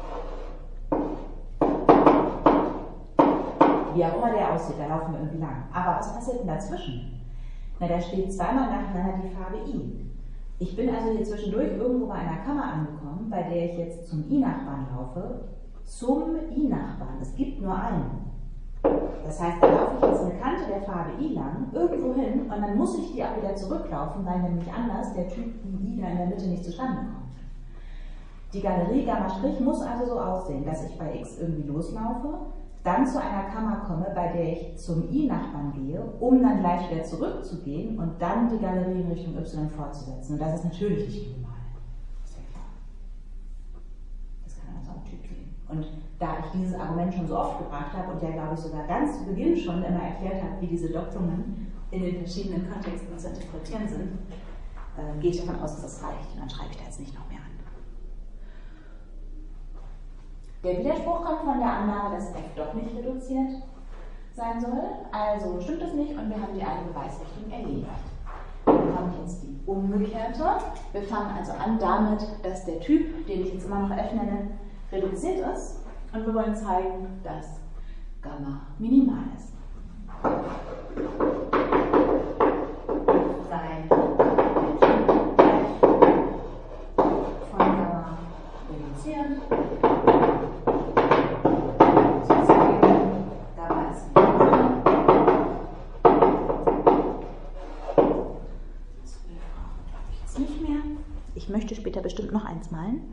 Wie auch immer der aussieht, da laufen wir irgendwie lang. Aber was passiert denn dazwischen? Na, da steht zweimal nacheinander die Farbe I. Ich bin also hier zwischendurch irgendwo bei einer Kammer angekommen, bei der ich jetzt zum I-Nachbarn laufe. Zum I-Nachbarn. Es gibt nur einen. Das heißt, da laufe ich jetzt eine Kante der Farbe I lang, irgendwo hin, und dann muss ich die auch wieder zurücklaufen, weil nämlich anders der Typ I da in der Mitte nicht zustande kommt. Die Galerie Gamma' muss also so aussehen, dass ich bei X irgendwie loslaufe, dann zu einer Kammer komme, bei der ich zum I-Nachbarn gehe, um dann gleich wieder zurückzugehen und dann die Galerie in Richtung Y fortzusetzen. Und das ist natürlich nicht minimal. Das ist ja klar. Das kann man so am Typ sehen. Und da ich dieses Argument schon so oft gebracht habe und ja, glaube ich, sogar ganz zu Beginn schon immer erklärt habe, wie diese Doktungen in den verschiedenen Kontexten zu interpretieren sind, äh, gehe ich davon aus, dass das reicht. Und dann schreibe ich da jetzt nicht noch mehr an. Der Widerspruch kommt von der Annahme, dass f doch nicht reduziert sein soll. Also stimmt das nicht und wir haben die eine Beweisrichtung erledigt. Wir haben jetzt die umgekehrte. Wir fangen also an damit, dass der Typ, den ich jetzt immer noch f nenne, reduziert ist. Und wir wollen zeigen, dass Gamma minimal ist. Sei der Typ f von Gamma reduziert. Ich möchte später bestimmt noch eins malen.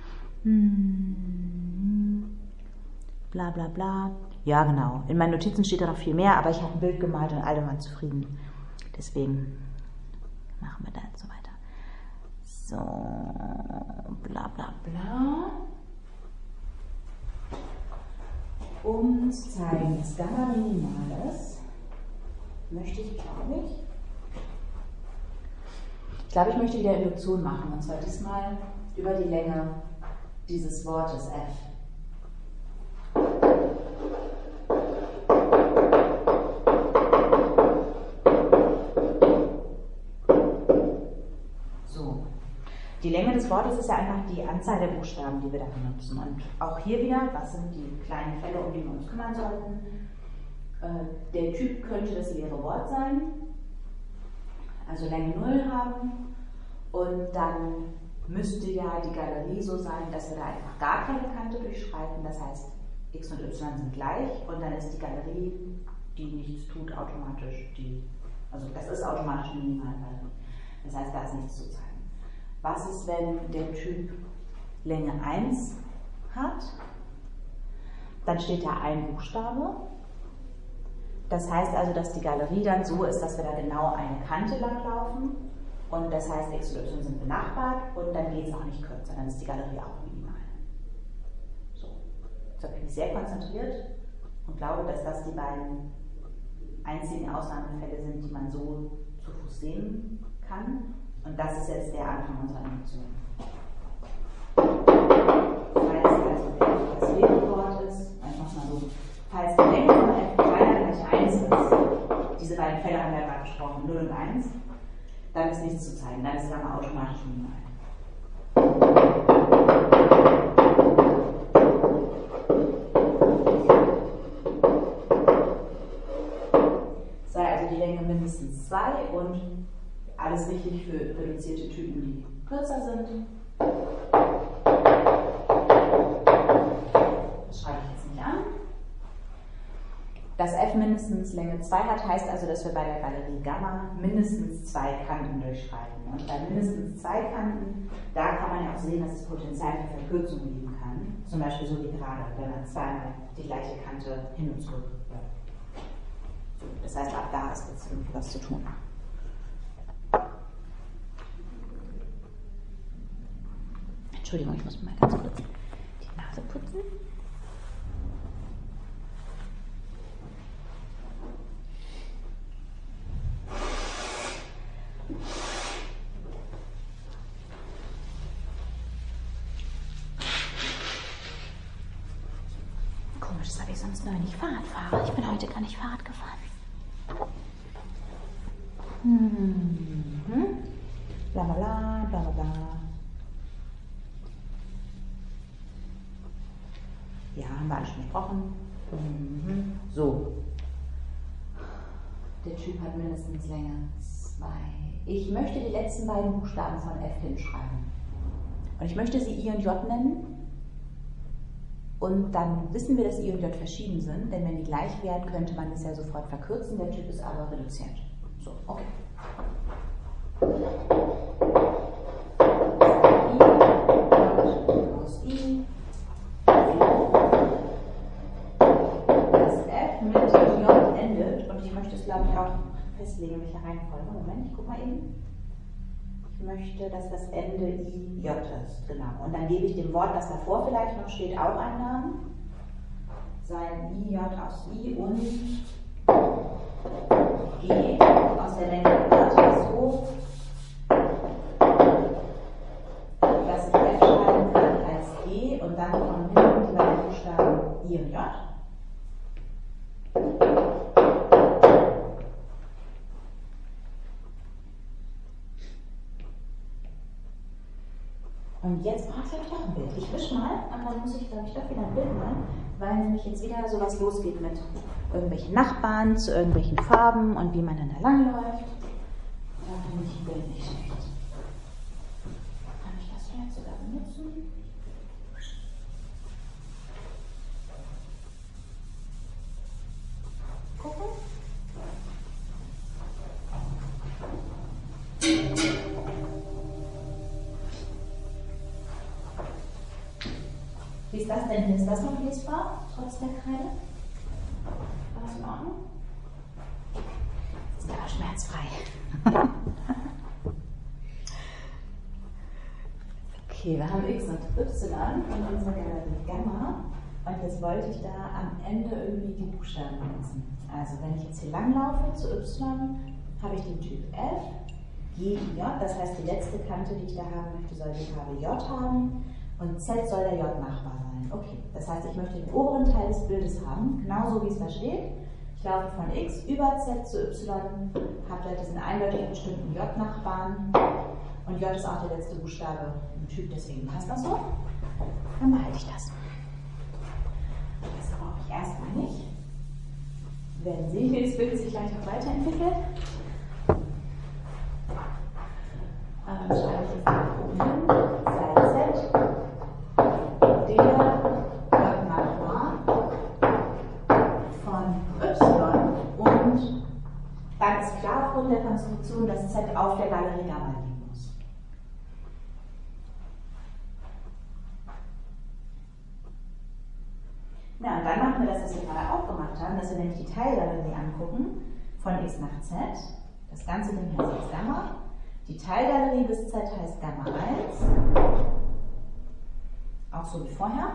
Hm. Bla bla bla. Ja, genau. In meinen Notizen steht da noch viel mehr, aber ich habe ein Bild gemalt und alle waren zufrieden. Deswegen machen wir da jetzt so weiter. So, bla bla bla. Um zu zeigen, dass Gamma minimal ist, möchte ich, glaube ich, Ich glaube, ich möchte wieder Induktion machen, und zwar diesmal über die Länge dieses Wortes f. So. Die Länge des Wortes ist ja einfach die Anzahl der Buchstaben, die wir da benutzen. Und auch hier wieder, was sind die kleinen Fälle, um die wir uns kümmern sollten? Äh, der Typ könnte das leere Wort sein, also Länge null haben, und dann müsste ja die Galerie so sein, dass wir da einfach gar keine Kante durchschreiten, das heißt x und y sind gleich und dann ist die Galerie, die nichts tut, automatisch die, also das ist automatisch eine Minimalgalerie, das heißt, da ist nichts zu zeigen. Was ist, wenn der Typ Länge eins hat? Dann steht da ein Buchstabe. Das heißt also, dass die Galerie dann so ist, dass wir da genau eine Kante lang laufen und das heißt, x und y sind benachbart und dann geht es auch nicht kürzer, dann ist die Galerie auch minimal. So, jetzt habe ich mich sehr konzentriert und glaube, dass das die beiden einzigen Ausnahmefälle sind, die man so zu Fuß sehen kann, und das ist jetzt der Anfang unserer Induktion. Falls also f das leere Wort ist, einfach mal so, falls die Länge von f kleiner gleich eins ist, diese beiden Fälle haben wir ja gerade besprochen, null und eins, dann ist nichts zu zeigen, dann ist Gamma automatisch minimal. Sei also die Länge mindestens zwei und alles wichtig für reduzierte Typen, die kürzer sind. Das schreibe ich jetzt nicht an. Dass f mindestens Länge zwei hat, heißt also, dass wir bei der Galerie Gamma mindestens zwei Kanten durchschreiten. Und bei mindestens zwei Kanten, da kann man ja auch sehen, dass es Potenzial für Verkürzung geben kann. Zum Beispiel so wie gerade, wenn man zweimal die gleiche Kante hin und zurück. So, das heißt, ab da ist jetzt irgendwie was zu tun. Entschuldigung, ich muss mal ganz kurz die Nase putzen. Komisch, das habe ich sonst neulich Fahrrad fahre. Ich bin heute gar nicht Fahrrad gefahren. Mhm. Bla bla bla bla bla. Ja, haben wir alle schon gesprochen. Mhm. So. Der Typ hat mindestens Länge zwei. Ich möchte die letzten beiden Buchstaben von F hinschreiben. Und ich möchte sie I und J nennen. Und dann wissen wir, dass I und J verschieden sind, denn wenn die gleich wären, könnte man es ja sofort verkürzen. Der Typ ist aber reduziert. So, okay. I, das F mit J endet, und ich möchte es, glaube ich, auch festlegen, in welcher Reihenfolge. Moment, ich gucke mal eben. Ich möchte, dass das Ende I J ist, genau. Und dann gebe ich dem Wort, das davor vielleicht noch steht, auch einen Namen. Sein I J aus I und G aus der Länge J so, dass ich F schreiben kann als G und dann von hinten die beiden Buchstaben I und J. Und jetzt brauche ich doch ein Bild. Ich wische mal, und dann muss ich, glaube ich, doch wieder ein Bild machen, weil nämlich jetzt wieder sowas losgeht mit irgendwelchen Nachbarn zu irgendwelchen Farben und wie man dann da langläuft. Da finde ich ein Bild nicht schlecht. Kann ich das vielleicht sogar benutzen? Gucken. Wie ist das denn hier? Ist das noch lesbar, trotz der Kreide? War das in Ordnung? Das ist aber schmerzfrei. Okay, wir haben X und Y in unserer Galerie Gamma. Und jetzt wollte ich da am Ende irgendwie die Buchstaben benutzen. Also wenn ich jetzt hier langlaufe zu Y, habe ich den Typ F, G, J. Das heißt, die letzte Kante, die ich da haben möchte, soll die Farbe J haben. Und Z soll der J-Nachbar sein. Okay, das heißt, ich möchte den oberen Teil des Bildes haben, genauso wie es da steht. Ich laufe von X über Z zu Y, habe da diesen eindeutig bestimmten J-Nachbarn. Und J ist auch der letzte Buchstabe im Typ, deswegen passt das so. Dann behalte ich das. Das brauche ich erstmal nicht. Wir werden sehen, wie das Bild sich gleich noch weiterentwickelt. Aber dann schreibe ich jetzt mal oben hin, Seite Z. Der J-Nachbar von Y, und dann ist klar aufgrund der Konstruktion, dass Z auf der Galerie Gamma liegen muss. Na, und dann machen wir das, was wir gerade auch gemacht haben, dass wir nämlich die Teilgalerie angucken, von X nach Z. Das ganze Ding heißt jetzt Gamma. Die Teilgalerie bis Z heißt Gamma eins. Auch so wie vorher.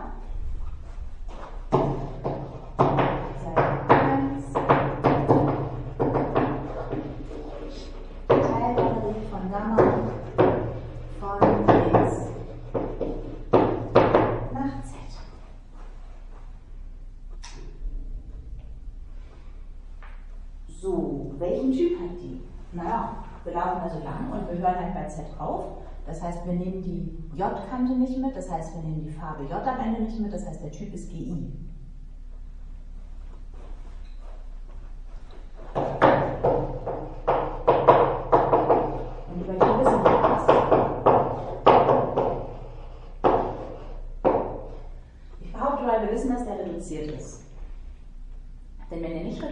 Seite eins. Teilgalerie von Gamma von X nach Z. So, welchen Typ hat die? Naja, wir laufen also lang und wir hören halt bei Z auf. Das heißt, wir nehmen die J-Kante nicht mit, das heißt, wir nehmen die Farbe J am Ende nicht mit, das heißt, der Typ ist G I. Und über die wissen wir was. Ich behaupte mal, wir wissen, dass der reduziert ist. Denn wenn er nicht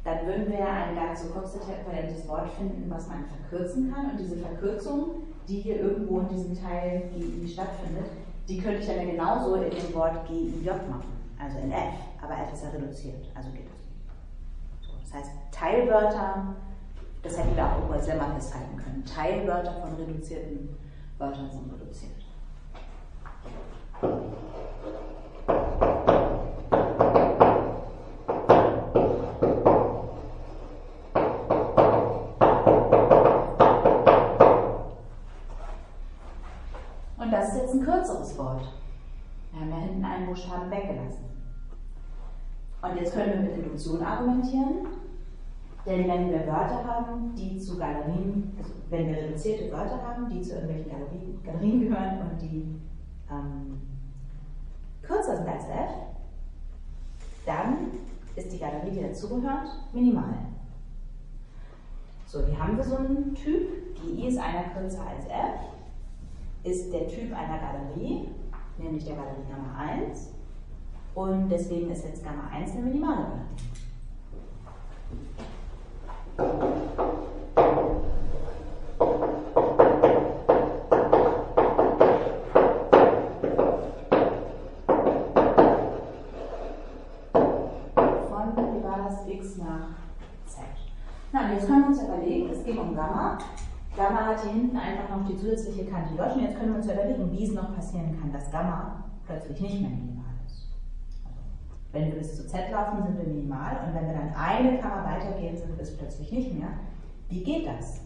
dann würden wir ein gar nicht so kostenäquivalentes Wort finden, was man verkürzen kann. Und diese Verkürzung, die hier irgendwo in diesem Teil G I stattfindet, die könnte ich dann ja genauso in dem Wort G I J machen, also in F. Aber F ist ja reduziert, also geht das nicht. So, das heißt, Teilwörter, das hätten wir auch irgendwo als Lemma festhalten können. Teilwörter von reduzierten Wörtern sind reduziert. Und das ist jetzt ein kürzeres Wort. Wir haben ja hinten einen Buchstaben weggelassen. Und jetzt können wir mit Reduktion argumentieren, denn wenn wir Wörter haben, die zu Galerien, also wenn wir reduzierte Wörter haben, die zu irgendwelchen Galerien, Galerien gehören und die ähm, kürzer sind als F, dann ist die Galerie, die dazugehört, minimal. So, hier haben wir so einen Typ, G I ist einer kürzer als F, ist der Typ einer Galerie, nämlich der Galerie Gamma eins, und deswegen ist jetzt Gamma eins eine minimale Galerie. Von, wie war das, x nach z. Na, und jetzt können wir uns überlegen, es ging um Gamma. Gamma hat hier hinten einfach noch die zusätzliche Kante J. Und jetzt können wir uns überlegen, wie es noch passieren kann, dass Gamma plötzlich nicht mehr minimal ist. Also, wenn wir bis zu z laufen, sind wir minimal. Und wenn wir dann eine Kammer weitergehen, sind wir es plötzlich nicht mehr. Wie geht das?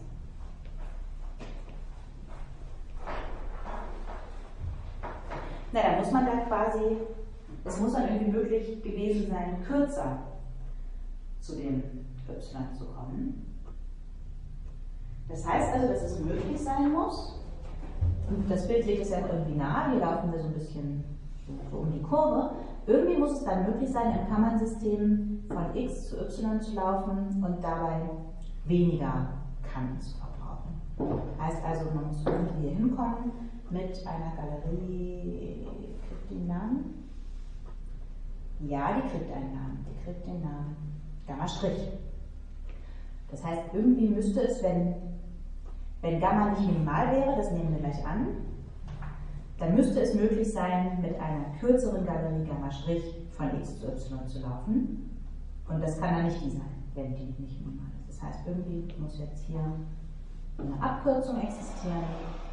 Na, dann muss man da quasi, es muss dann irgendwie möglich gewesen sein, kürzer zu dem y zu kommen. Das heißt also, dass es möglich sein muss, und das Bild legt es ja irgendwie nahe, hier laufen wir so ein bisschen so um die Kurve, irgendwie muss es dann möglich sein, im Kammernsystem von x zu y zu laufen und dabei weniger Kanten zu verbrauchen. Heißt also, man muss irgendwie hier hinkommen mit einer Galerie, kriegt die einen Namen? Ja, die kriegt einen Namen, die kriegt den Namen Gamma Strich. Das heißt, irgendwie müsste es, wenn, wenn Gamma nicht minimal wäre, das nehmen wir gleich an, dann müsste es möglich sein, mit einer kürzeren Galerie Gamma Strich von x zu y zu laufen. Und das kann dann nicht die sein, wenn die nicht minimal ist. Das heißt, irgendwie muss jetzt hier eine Abkürzung existieren.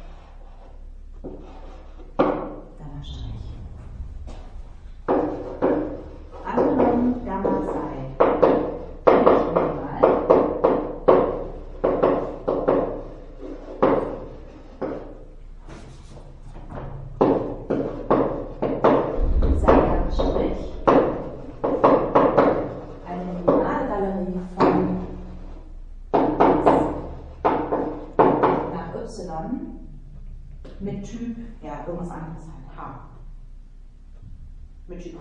Gamma Strich. Angenommen, Gamma sei nicht minimal. Sei Gamma Strich eine minimale Galerie von nach y mit Typ, ja, irgendwas anderes halt, H. Mit Typ H.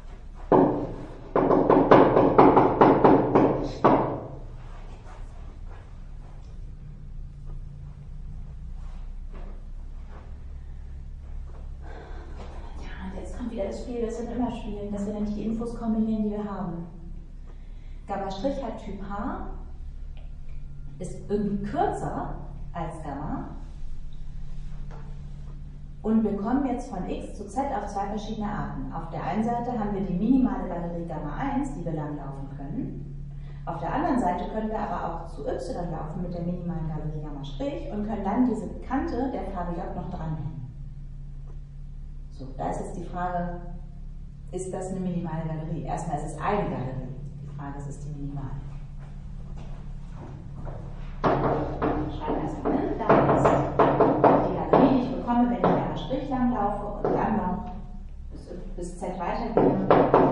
Das Spiel, das sind immer Spielen, dass wir nicht die Infos kombinieren, die wir haben. Gamma Strich hat Typ H, ist irgendwie kürzer als Gamma, und wir kommen jetzt von x zu z auf zwei verschiedene Arten. Auf der einen Seite haben wir die minimale Galerie Gamma eins, die wir lang laufen können. Auf der anderen Seite können wir aber auch zu y laufen mit der minimalen Galerie Gamma Strich und können dann diese Kante der Farbe J noch dranhängen. So, da ist jetzt die Frage, ist das eine minimale Galerie? Erstmal ist es eine Galerie. Die Frage ist, ist die minimal? Schreiben wir erstmal hin. Da ist die Galerie, die ich bekomme, wenn ich Gamma Strich lang laufe und dann noch bis, bis z weitergehe.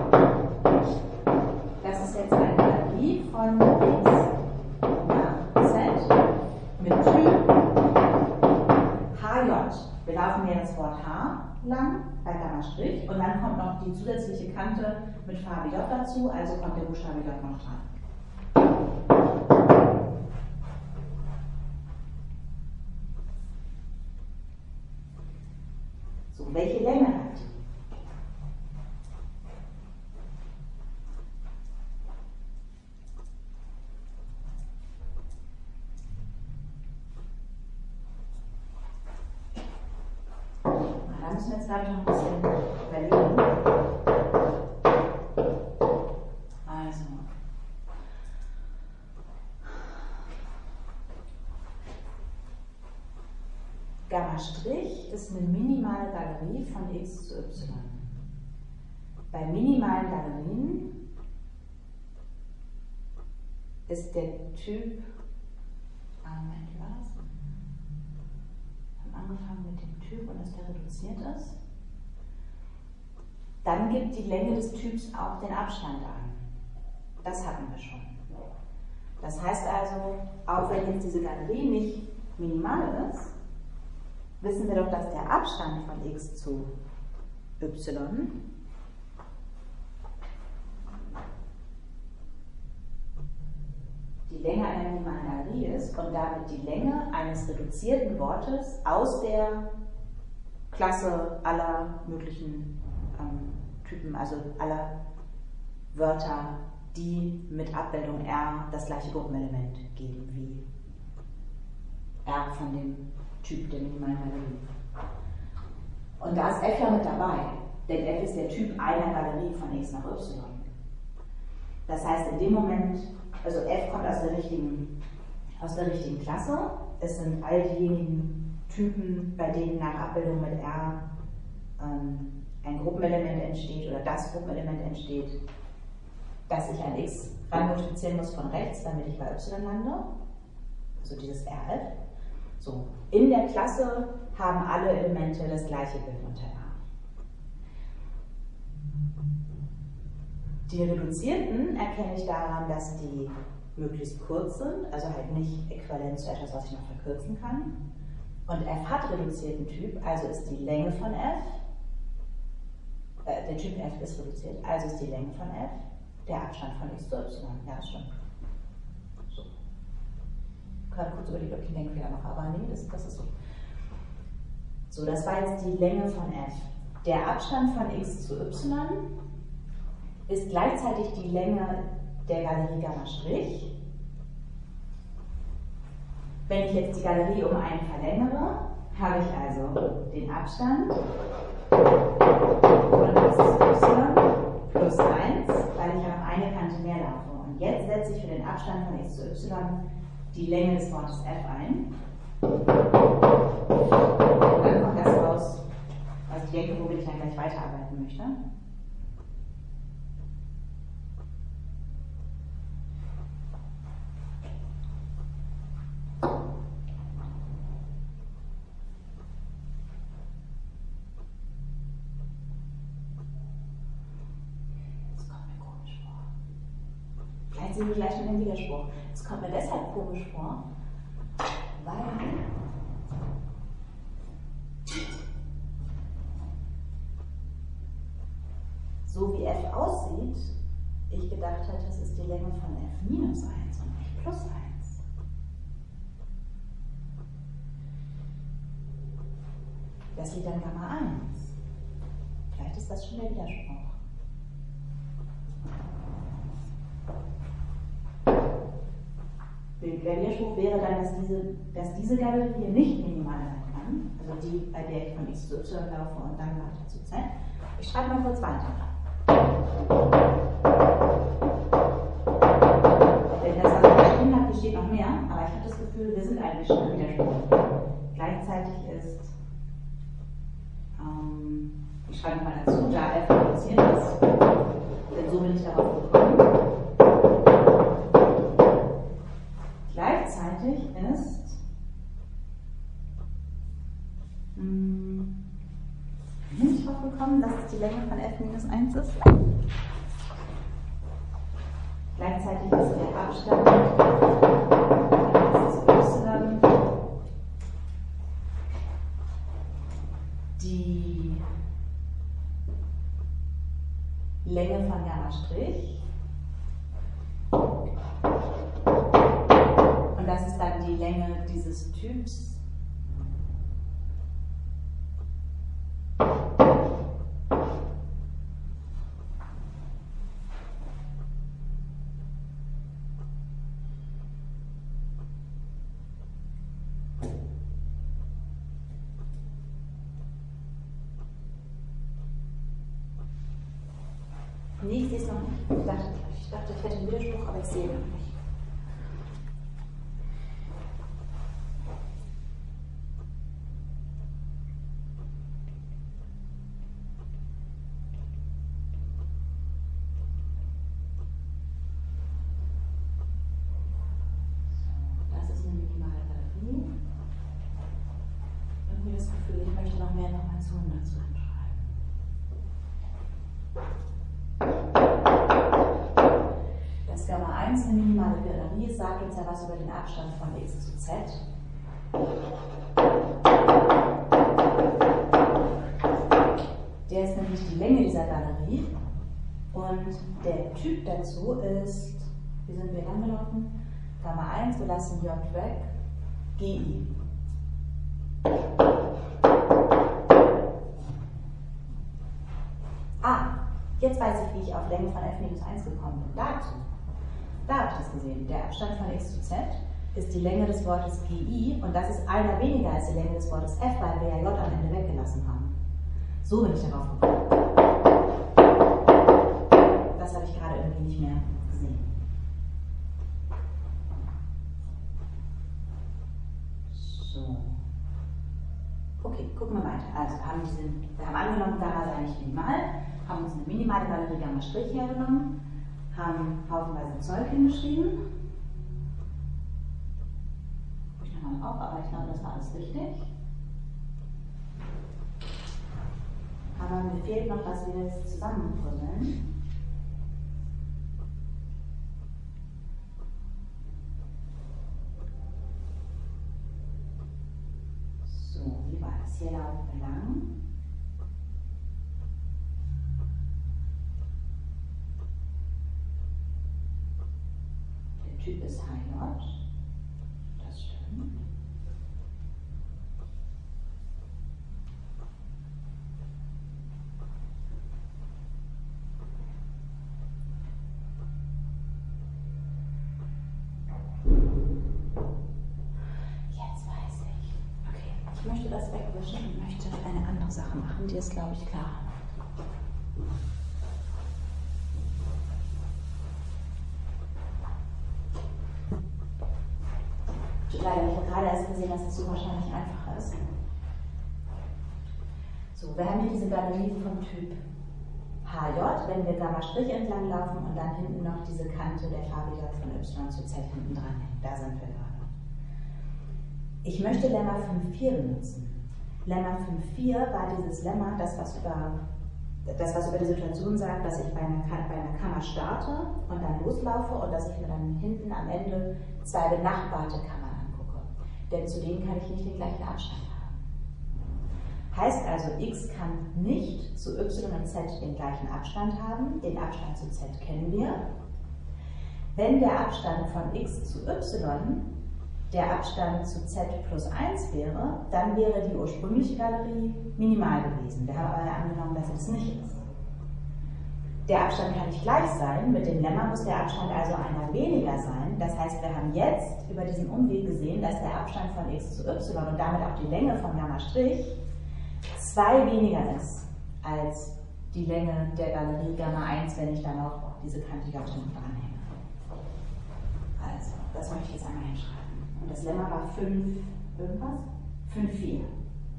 Das ist jetzt eine Galerie von x nach z mit Typ H J. Wir laufen hier das Wort H lang bei Gamma Strich und dann kommt noch die zusätzliche Kante mit Farbe J dazu, also kommt der Buchstabe J noch dran. So, welche Länge hat die? müssen wir jetzt, glaube ich, noch ein bisschen überlegen. Also. Gamma' ist eine minimale Galerie von x zu y. Bei minimalen Galerien ist der Typ, ah, Moment, wie war das? Wir haben angefangen mit dem Typ und dass der reduziert ist. Dann gibt die Länge des Typs auch den Abstand an. Das hatten wir schon. Das heißt also, auch wenn jetzt diese Galerie nicht minimal ist, wissen wir doch, dass der Abstand von x zu y die Länge einer minimalen Galerie ist und damit die Länge eines reduzierten Wortes aus der Klasse aller möglichen ähm, Typen, also aller Wörter, die mit Abbildung R das gleiche Gruppenelement geben wie R von dem Typ der minimalen Galerie. Und da ist f ja mit dabei, denn f ist der Typ einer Galerie von x nach y. Das heißt, in dem Moment, also f kommt aus der richtigen, aus der richtigen Klasse, es sind all diejenigen Typen, bei denen nach Abbildung mit R ähm, ein Gruppenelement entsteht oder das Gruppenelement entsteht, dass ich an x ranmultiplizieren muss von rechts, damit ich bei y lande, also dieses R F. So, in der Klasse haben alle Elemente das gleiche Bild unter R. Die Reduzierten erkenne ich daran, dass die möglichst kurz sind, also halt nicht äquivalent zu etwas, was ich noch verkürzen kann. Und f hat reduzierten Typ, also ist die Länge von f, äh, der Typ f ist reduziert, also ist die Länge von f der Abstand von x zu y. Ja, das stimmt. So. Gerade kurz überlegt, ob ich einen Denkfehler mache, aber nee, das, das ist so. So, das war jetzt die Länge von f. Der Abstand von x zu y ist gleichzeitig die Länge der Galerie Gamma'. Wenn ich jetzt die Galerie um einen verlängere, habe ich also den Abstand von x zu y plus eins, weil ich auf eine Kante mehr laufe. Und jetzt setze ich für den Abstand von x zu y die Länge des Wortes f ein. Und dann kommt das raus, was ich denke, womit ich dann gleich weiterarbeiten möchte. Sehen wir gleich mit dem Widerspruch. Es kommt mir deshalb komisch vor, weil so wie f aussieht, ich gedacht hätte, das ist die Länge von f minus eins und nicht plus eins. Das liegt an Gamma eins. Vielleicht ist das schon der Widerspruch. Der Widerspruch wäre dann, dass diese, dass diese Galerie hier nicht minimal sein kann, also die, bei der ich von x zu y laufe und dann weiter zu z. Ich schreibe mal kurz weiter. Denn das, was ich geschrieben habe, hier steht noch mehr, aber ich habe das Gefühl, wir sind eigentlich schon im Widerspruch. Gleichzeitig ist, ähm, ich schreibe mal dazu, da f reduziert ist, denn so bin ich darauf gekommen. Gleichzeitig ist, mh, bin ich drauf gekommen, dass es die Länge von f minus eins ist? Gleichzeitig ist der Abstand von x zu y die Länge von Gamma'. Das ist dann die Länge dieses Typs. sehe es noch nicht. Ich dachte, ich dachte, ich hätte einen Widerspruch, aber ich sehe ihn noch nicht. Das ist eine minimale Galerie. Irgendwie das Gefühl, ich möchte noch mehr Informationen dazu anschreiben. Das Gamma eins, eine minimale Galerie, sagt uns ja was über den Abstand von x zu z. Der ist nämlich die Länge dieser Galerie und der Typ dazu ist, wie sind wir langgelaufen? Gamma eins, wir lassen J weg, Gi. Ah, jetzt weiß ich, wie ich auf Länge von f minus eins gekommen bin. Dazu. Da habe ich das gesehen. Der Abstand von x zu z ist die Länge des Wortes Gi und das ist einer weniger als die Länge des Wortes f, weil wir ja j am Ende weggelassen haben. So bin ich darauf gekommen. Das habe ich gerade irgendwie nicht mehr gesehen. So. Okay, gucken wir weiter. Also haben diese, wir haben angenommen, Gamma sei nicht minimal, haben uns eine minimale Galerie Gamma Strich hergenommen, haben haufenweise Zeug hingeschrieben. Guck ich nochmal drauf, aber ich glaube, das war alles richtig. Aber mir fehlt noch, was wir jetzt zusammenpuzzeln. So, wie war das? Hier laufen wir lang. Der Typ ist H J. Das stimmt. Ich möchte das wegwischen und möchte eine andere Sache machen, die ist, glaube ich, klar. Leider, ich habe gerade erst gesehen, dass es so wahrscheinlich einfacher ist. So, wir haben hier diese Galerie vom Typ H J, wenn wir Gamma Strich entlang laufen und dann hinten noch diese Kante der Farbigkeit von Y zu Z hinten dran hängen. Da sind wir gerade. Ich möchte Lemma fünf Punkt vier benutzen. Lemma fünf Punkt vier war dieses Lemma, das was, über, das, was über die Situation sagt, dass ich bei einer, bei einer Kammer starte und dann loslaufe und dass ich mir dann hinten am Ende zwei benachbarte Kammern angucke. Denn zu denen kann ich nicht den gleichen Abstand haben. Heißt also, x kann nicht zu y und z den gleichen Abstand haben. Den Abstand zu z kennen wir. Wenn der Abstand von x zu y der Abstand zu z plus eins wäre, dann wäre die ursprüngliche Galerie minimal gewesen. Wir haben aber angenommen, dass es nicht ist. Der Abstand kann nicht gleich sein, mit dem Lemma muss der Abstand also einmal weniger sein. Das heißt, wir haben jetzt über diesen Umweg gesehen, dass der Abstand von x zu y und damit auch die Länge von Gamma Strich zwei weniger ist als die Länge der Galerie Gamma eins, wenn ich dann auch diese kantige Abstände dranhänge. Also, das möchte ich jetzt einmal hinschreiben. Und das Lemma war fünf irgendwas? fünf Punkt vier.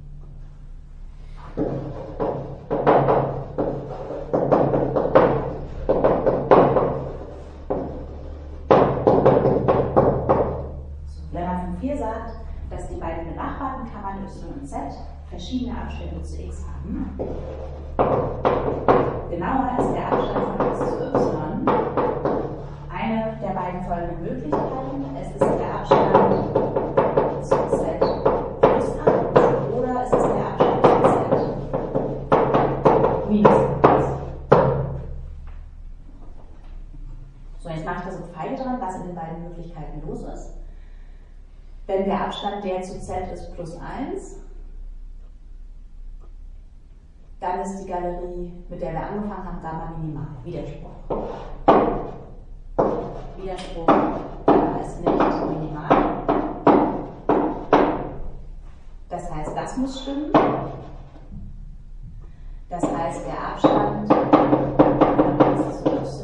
So, Lemma fünf Punkt vier sagt, dass die beiden benachbarten Kammern Y und Z verschiedene Abstände zu x haben. Genauer ist der Abstand von x zu y eine der beiden folgenden Möglichkeiten. Es ist der Abstand zu z plus eins oder es ist der Abstand zu z minus eins. So, jetzt mache ich da so Pfeile dran, was in den beiden Möglichkeiten los ist. Wenn der Abstand der zu z ist plus eins, dann ist die Galerie, mit der wir angefangen haben, Gamma minimal. Widerspruch. Widerspruch ist nicht minimal. Das heißt, das muss stimmen. Das heißt, der Abstand von x zu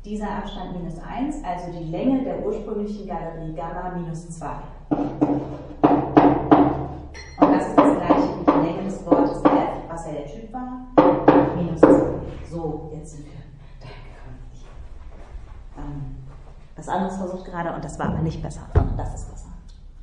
dieser Abstand minus eins, also die Länge der ursprünglichen Galerie Gamma minus zwei. Und das ist das gleiche wie die Länge des Wortes F, was ja der Typ war, minus zwei. So, jetzt sind wir da gekommen. Ich ähm, was anderes versucht gerade und das war aber nicht besser. Das ist besser.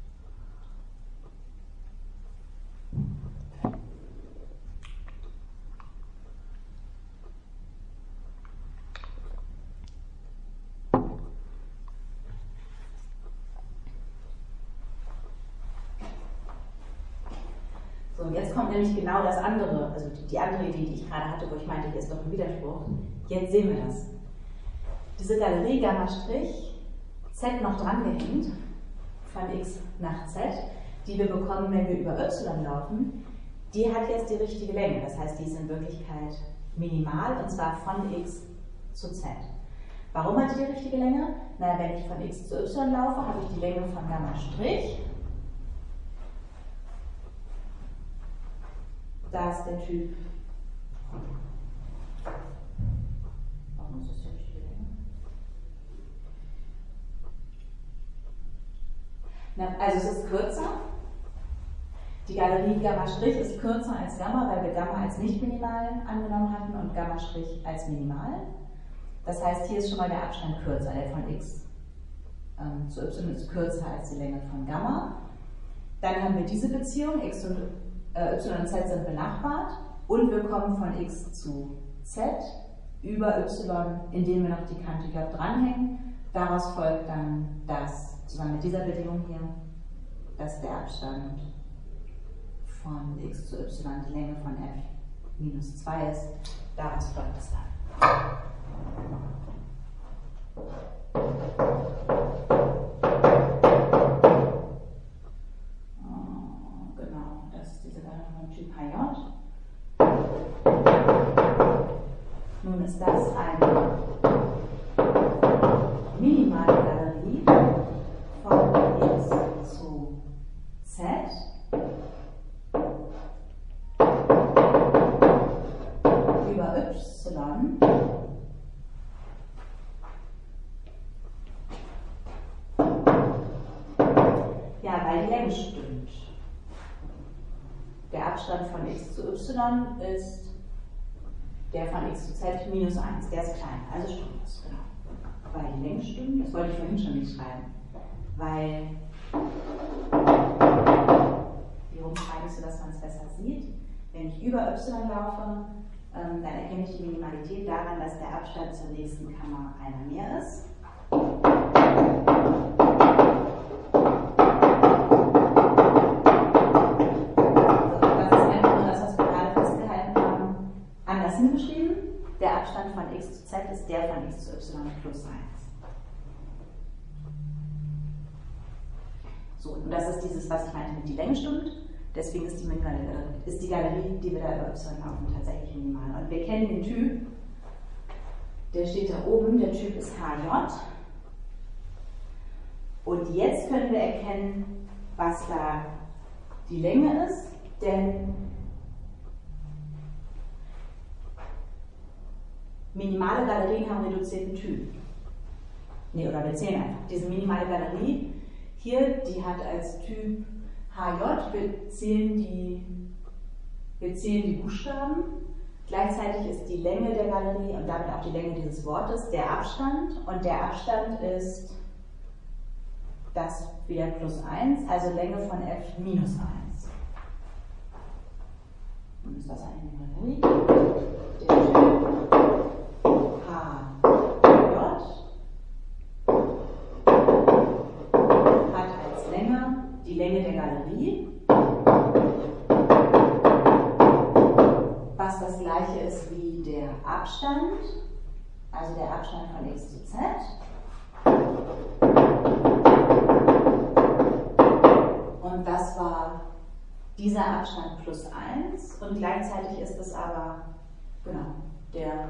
So, und jetzt kommt nämlich genau das andere, also die, die andere Idee, die ich gerade hatte, wo ich meinte, hier ist doch ein Widerspruch. Jetzt sehen wir das. Diese Galerie Gamma Strich, Z noch dran gehängt, von x nach z, die wir bekommen, wenn wir über y laufen, die hat jetzt die richtige Länge. Das heißt, die ist in Wirklichkeit minimal, und zwar von x zu z. Warum hat die die richtige Länge? Na, wenn ich von x zu y laufe, habe ich die Länge von Gamma Strich. Da ist der Typ. Warum ist das die richtige Länge? Na, also es ist kürzer. Die Galerie Gamma Strich ist kürzer als Gamma, weil wir Gamma als nicht minimal angenommen hatten und Gamma Strich als minimal. Das heißt, hier ist schon mal der Abstand kürzer. Der von x ähm, zu y ist kürzer als die Länge von Gamma. Dann haben wir diese Beziehung, x und äh, y und z sind benachbart und wir kommen von x zu z über y, indem wir noch die Kante j dranhängen. Daraus folgt dann, dass zusammen mit dieser Bedingung hier, dass der Abstand von x zu y die Länge von f minus zwei ist. Daraus folgt es dann. Oh, genau, das ist diese Galerie von Typ H J. Nun ist das eine minimale Galerie von x zu z. Über y. Ja, weil die Länge stimmt. Der Abstand von x zu y ist der von x zu z minus eins. Der ist klein, also stimmt das, genau. Weil die Länge stimmt, das wollte ich vorhin schon nicht schreiben. Weil, wie rum schreibe ich so, dass man es besser sieht? Wenn ich über y laufe, ähm, dann erkenne ich die Minimalität daran, dass der Abstand zur nächsten Kammer einer mehr ist. Hingeschrieben, der Abstand von x zu z ist der von x zu y plus eins. So, und das ist dieses, was ich meinte mit die Länge stimmt. Deswegen ist die, ist die Galerie, die wir da über y laufen, tatsächlich minimal. Und wir kennen den Typ, der steht da oben, der Typ ist H J. Und jetzt können wir erkennen, was da die Länge ist, denn minimale Galerien haben reduzierten Typ. Ne, oder wir zählen einfach. Diese minimale Galerie hier, die hat als Typ H J, wir zählen die, wir zählen die Buchstaben. Gleichzeitig ist die Länge der Galerie und damit auch die Länge dieses Wortes der Abstand. Und der Abstand ist das wieder plus eins, also Länge von f minus eins. Und ist das eine Galerie? Der Typ H J hat als Länge die Länge der Galerie, was das gleiche ist wie der Abstand, also der Abstand von x zu z. Und das war dieser Abstand plus eins und gleichzeitig ist es aber, genau, der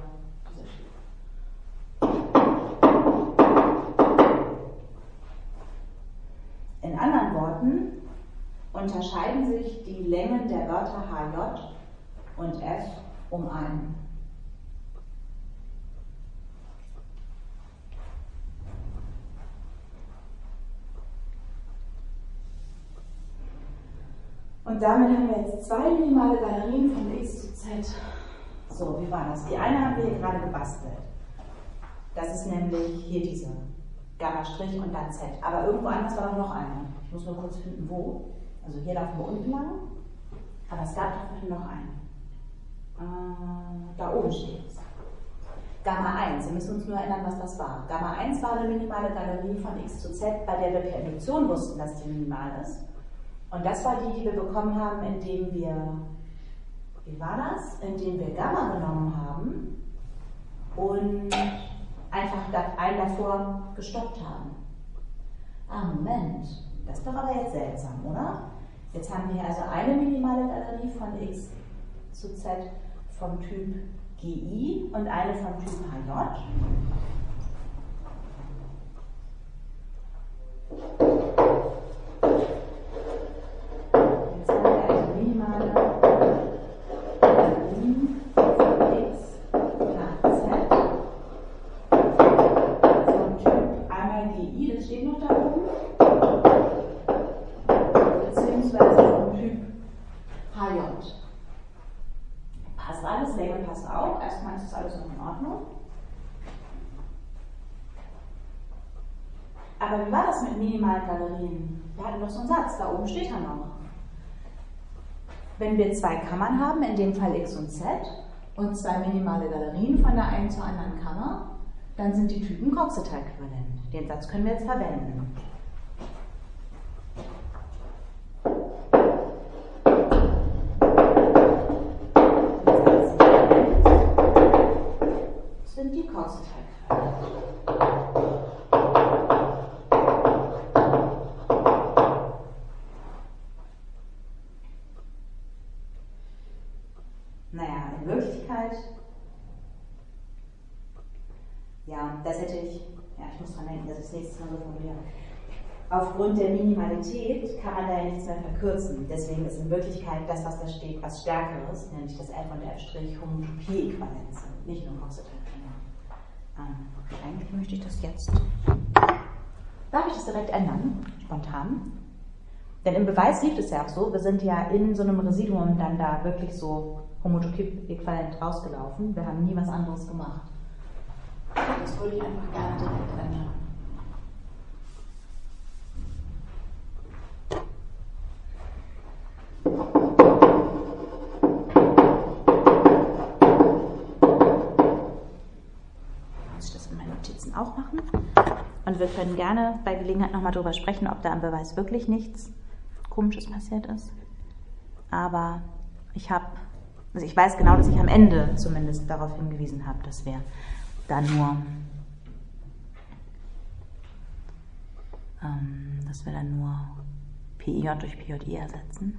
In anderen Worten unterscheiden sich die Längen der Wörter H J und F um ein. Und damit haben wir jetzt zwei minimale Galerien von x zu z. So, wie war das? Die eine haben wir hier gerade gebastelt. Das ist nämlich hier diese Gamma' und dann z. Aber irgendwo anders war noch eine. Ich muss nur kurz finden, wo. Also hier laufen wir unten lang. Aber es gab doch noch eine. Äh, da oben steht es. Gamma eins, wir müssen uns nur erinnern, was das war. Gamma eins war eine minimale Galerie von x zu z, bei der wir per Induktion wussten, dass die minimal ist. Und das war die, die wir bekommen haben, indem wir, wie war das? Indem wir Gamma genommen haben und einfach einen davor gestoppt haben. Ah, Moment, das ist doch aber jetzt seltsam, oder? Jetzt haben wir hier also eine minimale Galerie von x zu z vom Typ G I und eine vom Typ H J. Jetzt haben wir eine minimale Galerie von x nach z vom Typ einmal G I, das steht noch da oben, beziehungsweise vom Typ H J. Passt alles, Länge passt auch. Erstmal ist das alles noch in Ordnung. Aber wie war das mit minimalen Galerien? Wir hatten doch so einen Satz, da oben steht er noch. Wenn wir zwei Kammern haben, in dem Fall x und z, und zwei minimale Galerien von der einen zur anderen Kammer, dann sind die Typen Coxeter-äquivalent. Den Satz können wir jetzt verwenden. Sind die Coxeter-äquivalent. Naja, in Wirklichkeit, ja, das hätte ich, ja, ich muss dran denken, dass ich das nächste Mal so formuliere. Aufgrund der Minimalität kann man da ja nichts mehr verkürzen. Deswegen ist in Wirklichkeit das, was da steht, was Stärkeres, nämlich das F und F' Homotopie-äquivalent sind, nicht nur Coxeter-äquivalent. Ähm, eigentlich möchte ich das jetzt. Darf ich das direkt ändern, spontan? Denn im Beweis lief es ja auch so, wir sind ja in so einem Residuum dann da wirklich so homotopie-äquivalent rausgelaufen. Wir haben nie was anderes gemacht. Das würde ich einfach gerne direkt ändern. Muss ich das in meinen Notizen auch machen? Und wir können gerne bei Gelegenheit nochmal darüber sprechen, ob da im Beweis wirklich nichts Komisches passiert ist. Aber ich habe, also ich weiß genau, dass ich am Ende zumindest darauf hingewiesen habe, dass wir da nur, ähm, dass wir dann nur P I J durch P J I ersetzen.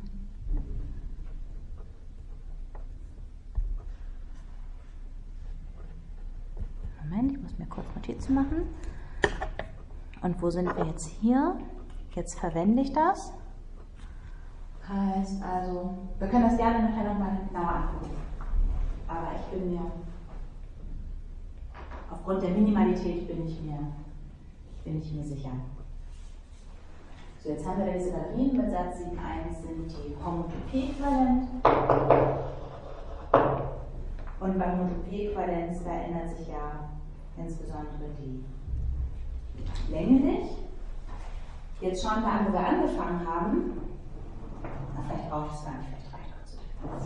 Moment, ich muss mir kurz Notizen machen. Und wo sind wir jetzt hier? Jetzt verwende ich das. Heißt also, wir können das gerne nachher nochmal genauer angucken. Aber ich bin mir, aufgrund der Minimalität bin ich mir, bin ich mir sicher. So, jetzt haben wir diese Galerien mit Satz sieben Punkt eins sind die Homotopie-äquivalent. Und bei Homotopie-Äquivalenz verändert sich ja insbesondere die Länge nicht. Jetzt schauen wir an, wo wir angefangen haben. Na, vielleicht brauche ich es gar nicht, vielleicht reicht es.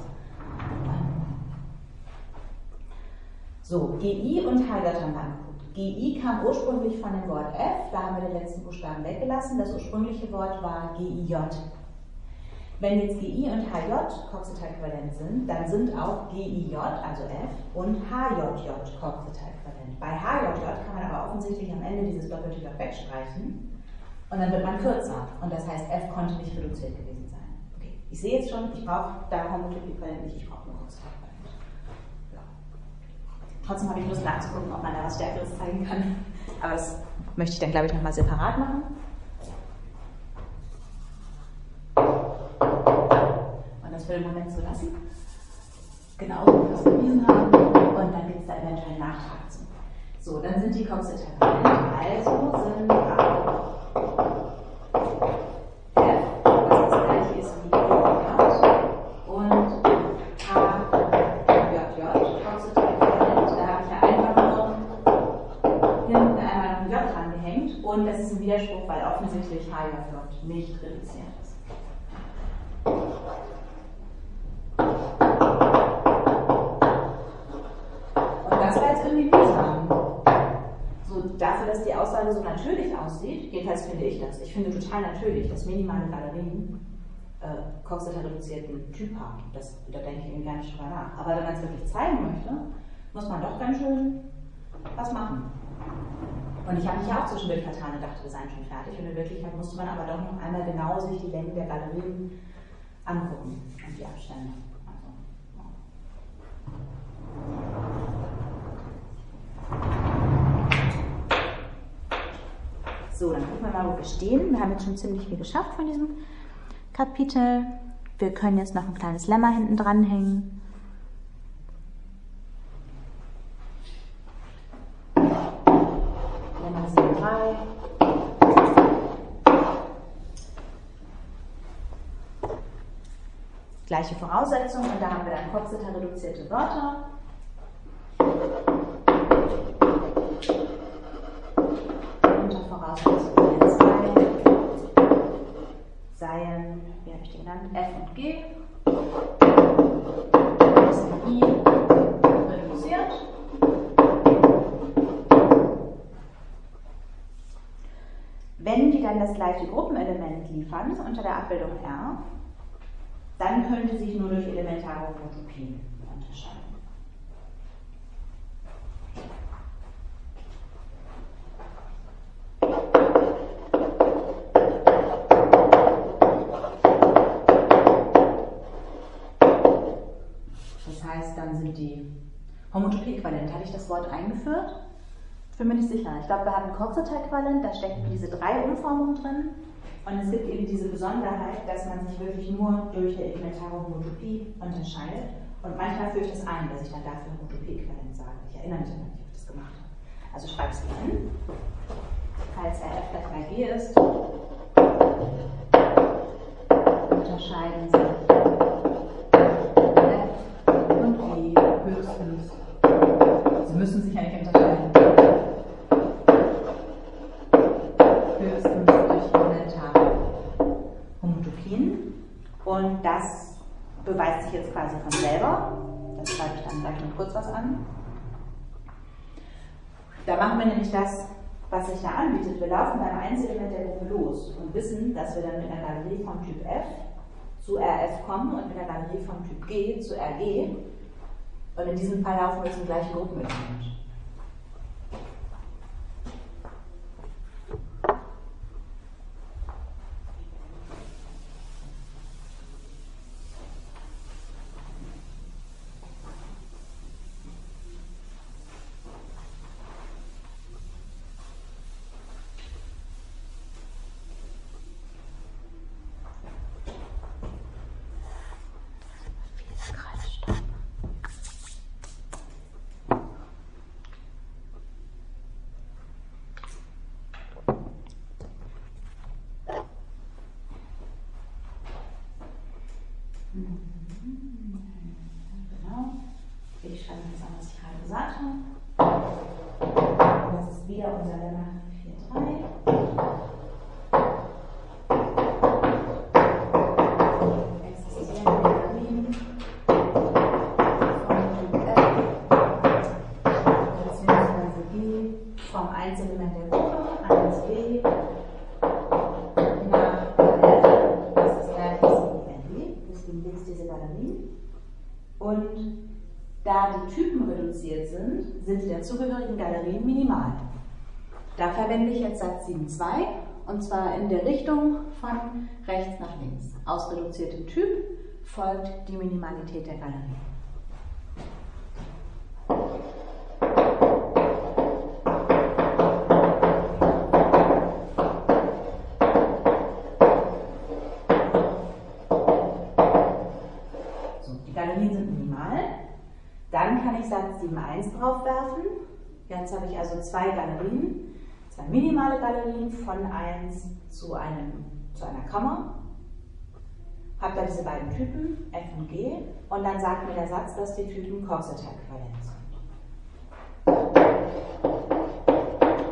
So, G I und H J haben wir angeguckt. G I kam ursprünglich von dem Wort F, da haben wir den letzten Buchstaben weggelassen. Das ursprüngliche Wort war G I J. Wenn jetzt G I und H J Coxeter-äquivalent sind, dann sind auch G I J, also F, und H J J Coxeter-äquivalent. Bei H J J kann man aber offensichtlich am Ende dieses doppelte J wegstreichen und dann wird man kürzer. Und das heißt, F konnte nicht reduziert gewesen sein. Okay. Ich sehe jetzt schon, ich brauche da Homotopie-äquivalent nicht, ich brauche nur Coxeter-äquivalent. Ja. Trotzdem habe ich Lust nachzugucken, ob man da was Stärkeres zeigen kann. Aber das möchte ich dann, glaube ich, nochmal separat machen. Das für den Moment so lassen. Genauso wie wir es bewiesen haben. Und dann gibt es da eventuell einen Nachtrag zu. So, dann sind die Coxeter-äquivalent. Also sind auch F, was das gleiche ist wie G I. hinten einmal noch ein J dran gehängt und das ist ein Widerspruch, weil offensichtlich H J J nicht reduziert ist. Und das war jetzt irgendwie mühsam. So, dafür, dass die Aussage so natürlich aussieht, jedenfalls finde ich das. Ich finde total natürlich, dass minimale Galerien äh, Coxeter-reduzierten Typ haben. Das, da denke ich irgendwie gar nicht drüber nach. Aber wenn man es wirklich zeigen möchte, muss man doch ganz schön was machen. Und ich habe mich ja auch zwischendurch vertan und dachte, wir seien schon fertig. Und in Wirklichkeit musste man aber doch noch einmal genau sich die Längen der Galerien angucken und die Abstände. Also, ja. So, dann gucken wir mal, wo wir stehen. Wir haben jetzt schon ziemlich viel geschafft von diesem Kapitel. Wir können jetzt noch ein kleines Lemma hinten dranhängen. Lemma sieben drei. Gleiche Voraussetzung und da haben wir dann Coxeter reduzierte Wörter. Unter Voraussetzung zwei seien, wie habe ich die genannt, F und G. S und I reduziert. Wenn die dann das gleiche Gruppenelement liefern unter der Abbildung R, dann können die sich nur durch elementare Homotopie unterscheiden. Das heißt, dann sind die Homotopie-Äquivalent. Hatte ich das Wort eingeführt? Ich bin mir nicht sicher. Ich glaube, wir hatten Coxeter-Äquivalent, da stecken diese drei Umformungen drin. Und es gibt eben diese Besonderheit, dass man sich wirklich nur durch die elementare Homotopie unterscheidet. Und manchmal führe ich das ein, dass ich dann dafür Homotopie-Äquivalent sage. Ich erinnere mich aber nicht, ob ich das gemacht habe. Also schreibe es hin. Falls R F gleich bei G ist, unterscheiden sich F und G höchstens. Sie müssen sich ja nicht unterscheiden. Höchstens durch elementare Homotopien. Und das beweist sich jetzt quasi von selber. Das schreibe ich dann gleich noch kurz was an. Da machen wir nämlich das, was sich da anbietet. Wir laufen beim Einzelelement der Gruppe los und wissen, dass wir dann mit einer Galerie vom Typ F zu R F kommen und mit einer Galerie vom Typ G zu R G. Und in diesem Fall laufen wir zum gleichen Gruppenelement. Genau. Ich schreibe das an, was ich gerade gesagt habe. Das ist wieder unser Lemma vier drei. Existierende Galerien vom Typ F bzw. G vom Einzelelement der Gruppe eins B nach R F. Das ist R G. Deswegen gibt es diese Galerien. Und da die Typen reduziert sind, sind die dazugehörigen Galerien minimal. Da verwende ich jetzt Satz sieben Punkt zwei und zwar in der Richtung von rechts nach links. Aus reduziertem Typ folgt die Minimalität der Galerie. Dann kann ich Satz sieben Punkt eins draufwerfen. Jetzt habe ich also zwei Galerien, zwei minimale Galerien von eins zu, einem, zu einer Kammer. Habe da diese beiden Typen, F und G, und dann sagt mir der Satz, dass die Typen Coxeter-Äquivalent sind.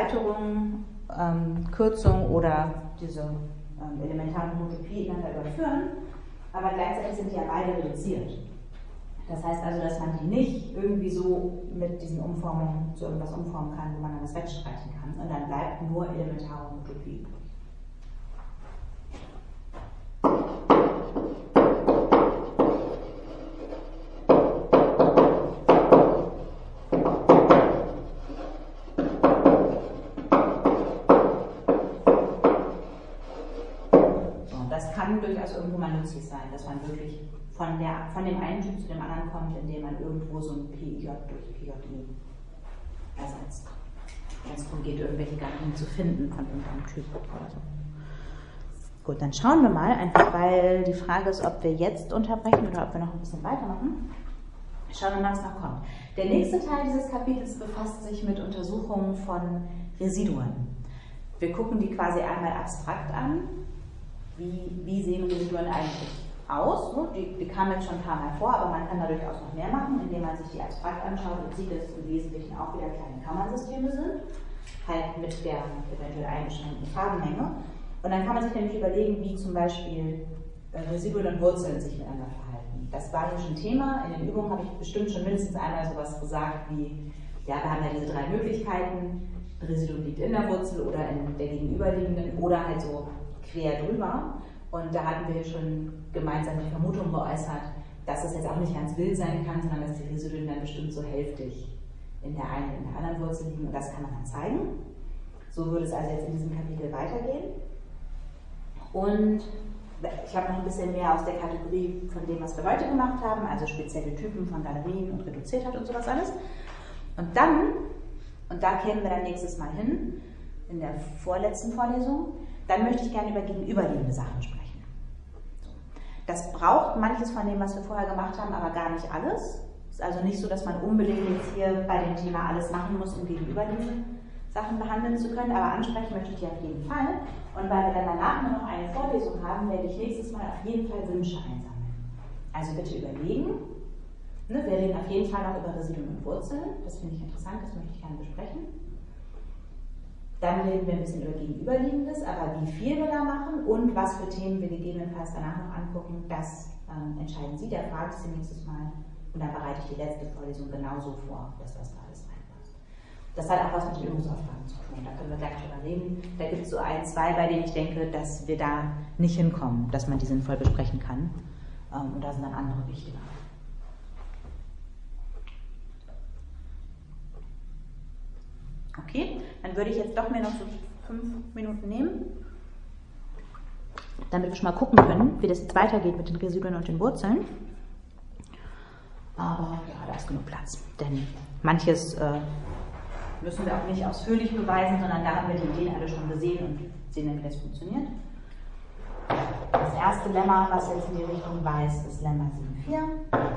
Erweiterung, ähm, Kürzung oder diese ähm, elementare Homotopie ineinander überführen, aber gleichzeitig sind die ja beide reduziert. Das heißt also, dass man die nicht irgendwie so mit diesen Umformungen zu irgendwas umformen kann, wo man dann das wegstreichen kann, und dann bleibt nur elementare Homotopie übrig. Das kann durchaus irgendwo mal nützlich sein, dass man wirklich von, der, von dem einen Typ zu dem anderen kommt, indem man irgendwo so ein P I J durch P J I ersetzt. Wenn es darum geht, irgendwelche Gattungen zu finden von irgendeinem Typ oder so. Gut, dann schauen wir mal, einfach weil die Frage ist, ob wir jetzt unterbrechen oder ob wir noch ein bisschen weitermachen. Schauen wir mal, was noch kommt. Der nächste Teil dieses Kapitels befasst sich mit Untersuchungen von Residuen. Wir gucken die quasi einmal abstrakt an. Wie, wie sehen Residuen eigentlich aus? Die, die kamen jetzt schon ein paar Mal vor, aber man kann da durchaus noch mehr machen, indem man sich die abstrakt anschaut und sieht, dass es im Wesentlichen auch wieder kleine Kammernsysteme sind, halt mit der eventuell eingeschränkten Farbenmenge. Und dann kann man sich nämlich überlegen, wie zum Beispiel Residuen und Wurzeln sich miteinander verhalten. Das war hier schon Thema. In den Übungen habe ich bestimmt schon mindestens einmal sowas gesagt wie, ja, wir haben ja diese drei Möglichkeiten, ein Residuum liegt in der Wurzel oder in der gegenüberliegenden oder halt so quer drüber. Und da hatten wir schon gemeinsam die Vermutung geäußert, dass das jetzt auch nicht ganz wild sein kann, sondern dass die Residuen dann bestimmt so hälftig in der einen und in der anderen Wurzel liegen. Und das kann man dann zeigen. So würde es also jetzt in diesem Kapitel weitergehen. Und ich habe noch ein bisschen mehr aus der Kategorie von dem, was wir heute gemacht haben, also spezielle Typen von Galerien und Reduziertheit und sowas alles. Und dann, und da kämen wir dann nächstes Mal hin, in der vorletzten Vorlesung, dann möchte ich gerne über gegenüberliegende Sachen sprechen. Das braucht manches von dem, was wir vorher gemacht haben, aber gar nicht alles. Es ist also nicht so, dass man unbedingt jetzt hier bei dem Thema alles machen muss, um gegenüberliegende Sachen behandeln zu können, aber ansprechen möchte ich die auf jeden Fall. Und weil wir dann danach nur noch eine Vorlesung haben, werde ich nächstes Mal auf jeden Fall Wünsche einsammeln. Also bitte überlegen. Ne, wir reden auf jeden Fall noch über Residuen und Wurzeln. Das finde ich interessant, das möchte ich gerne besprechen. Dann reden wir ein bisschen über Gegenüberliegendes, aber wie viel wir da machen und was für Themen wir gegebenenfalls danach noch angucken, das ähm, entscheiden Sie, da frage ich Sie nächstes Mal. Und dann bereite ich die letzte Vorlesung genauso vor, dass das da alles reinpasst. Das hat auch was mit den Übungsaufgaben zu tun, da können wir gleich drüber reden. Da gibt es so ein, zwei, bei denen ich denke, dass wir da nicht hinkommen, dass man die sinnvoll besprechen kann. Ähm, und da sind dann andere wichtiger. Okay, dann würde ich jetzt doch mir noch so fünf Minuten nehmen, damit wir schon mal gucken können, wie das jetzt weitergeht mit den Residuen und den Wurzeln. Aber ja, da ist genug Platz, denn manches äh, müssen wir auch nicht ausführlich beweisen, sondern da haben wir die Ideen alle schon gesehen und sehen dann, wie das funktioniert. Das erste Lemma, was jetzt in die Richtung weist, ist Lemma sieben Punkt vier.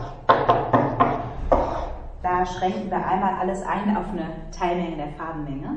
Da schränken wir einmal alles ein auf eine Teilmenge der Farbenmenge.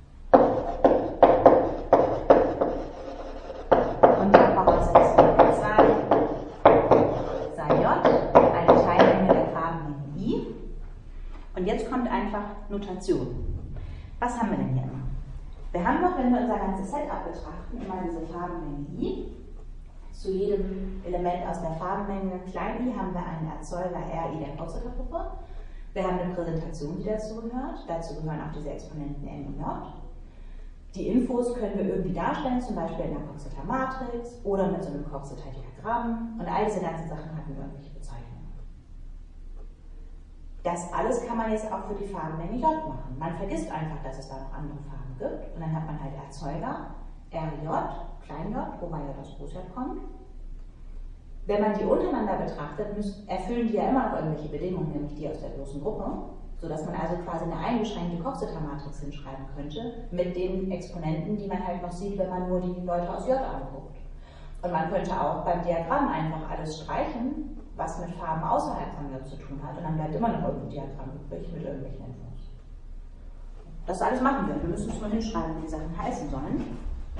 Und dann voraussetzen wir zwei sei J, eine Teilmenge der Farbenmenge I. Und jetzt kommt einfach Notation. Was haben wir denn hier immer? Wir haben doch, wenn wir unser ganzes Setup betrachten, immer diese Farbenmenge I. Zu jedem Element aus der Farbenmenge klein i haben wir einen Erzeuger R I der Kurzzeitgruppe. Wir haben eine Präsentation, die dazu gehört. Dazu gehören auch diese Exponenten M und J. Die Infos können wir irgendwie darstellen, zum Beispiel in einer Coxeter Matrix oder mit so einem Coxeter Diagramm. Und all diese ganzen Sachen hatten irgendwelche Bezeichnungen. Das alles kann man jetzt auch für die Farbenmenge J machen. Man vergisst einfach, dass es da noch andere Farben gibt. Und dann hat man halt Erzeuger, R J, klein j, wobei ja das Groß J kommt. Wenn man die untereinander betrachtet, müssen, erfüllen die ja immer noch irgendwelche Bedingungen, nämlich die aus der großen Gruppe, sodass man also quasi eine eingeschränkte Coxeter-Matrix hinschreiben könnte, mit den Exponenten, die man halt noch sieht, wenn man nur die Leute aus J anguckt. Und man könnte auch beim Diagramm einfach alles streichen, was mit Farben außerhalb von J zu tun hat, und dann bleibt immer noch irgendein Diagramm übrig mit irgendwelchen Infos. Das alles machen wir. Wir müssen es nur hinschreiben, wie die Sachen heißen sollen.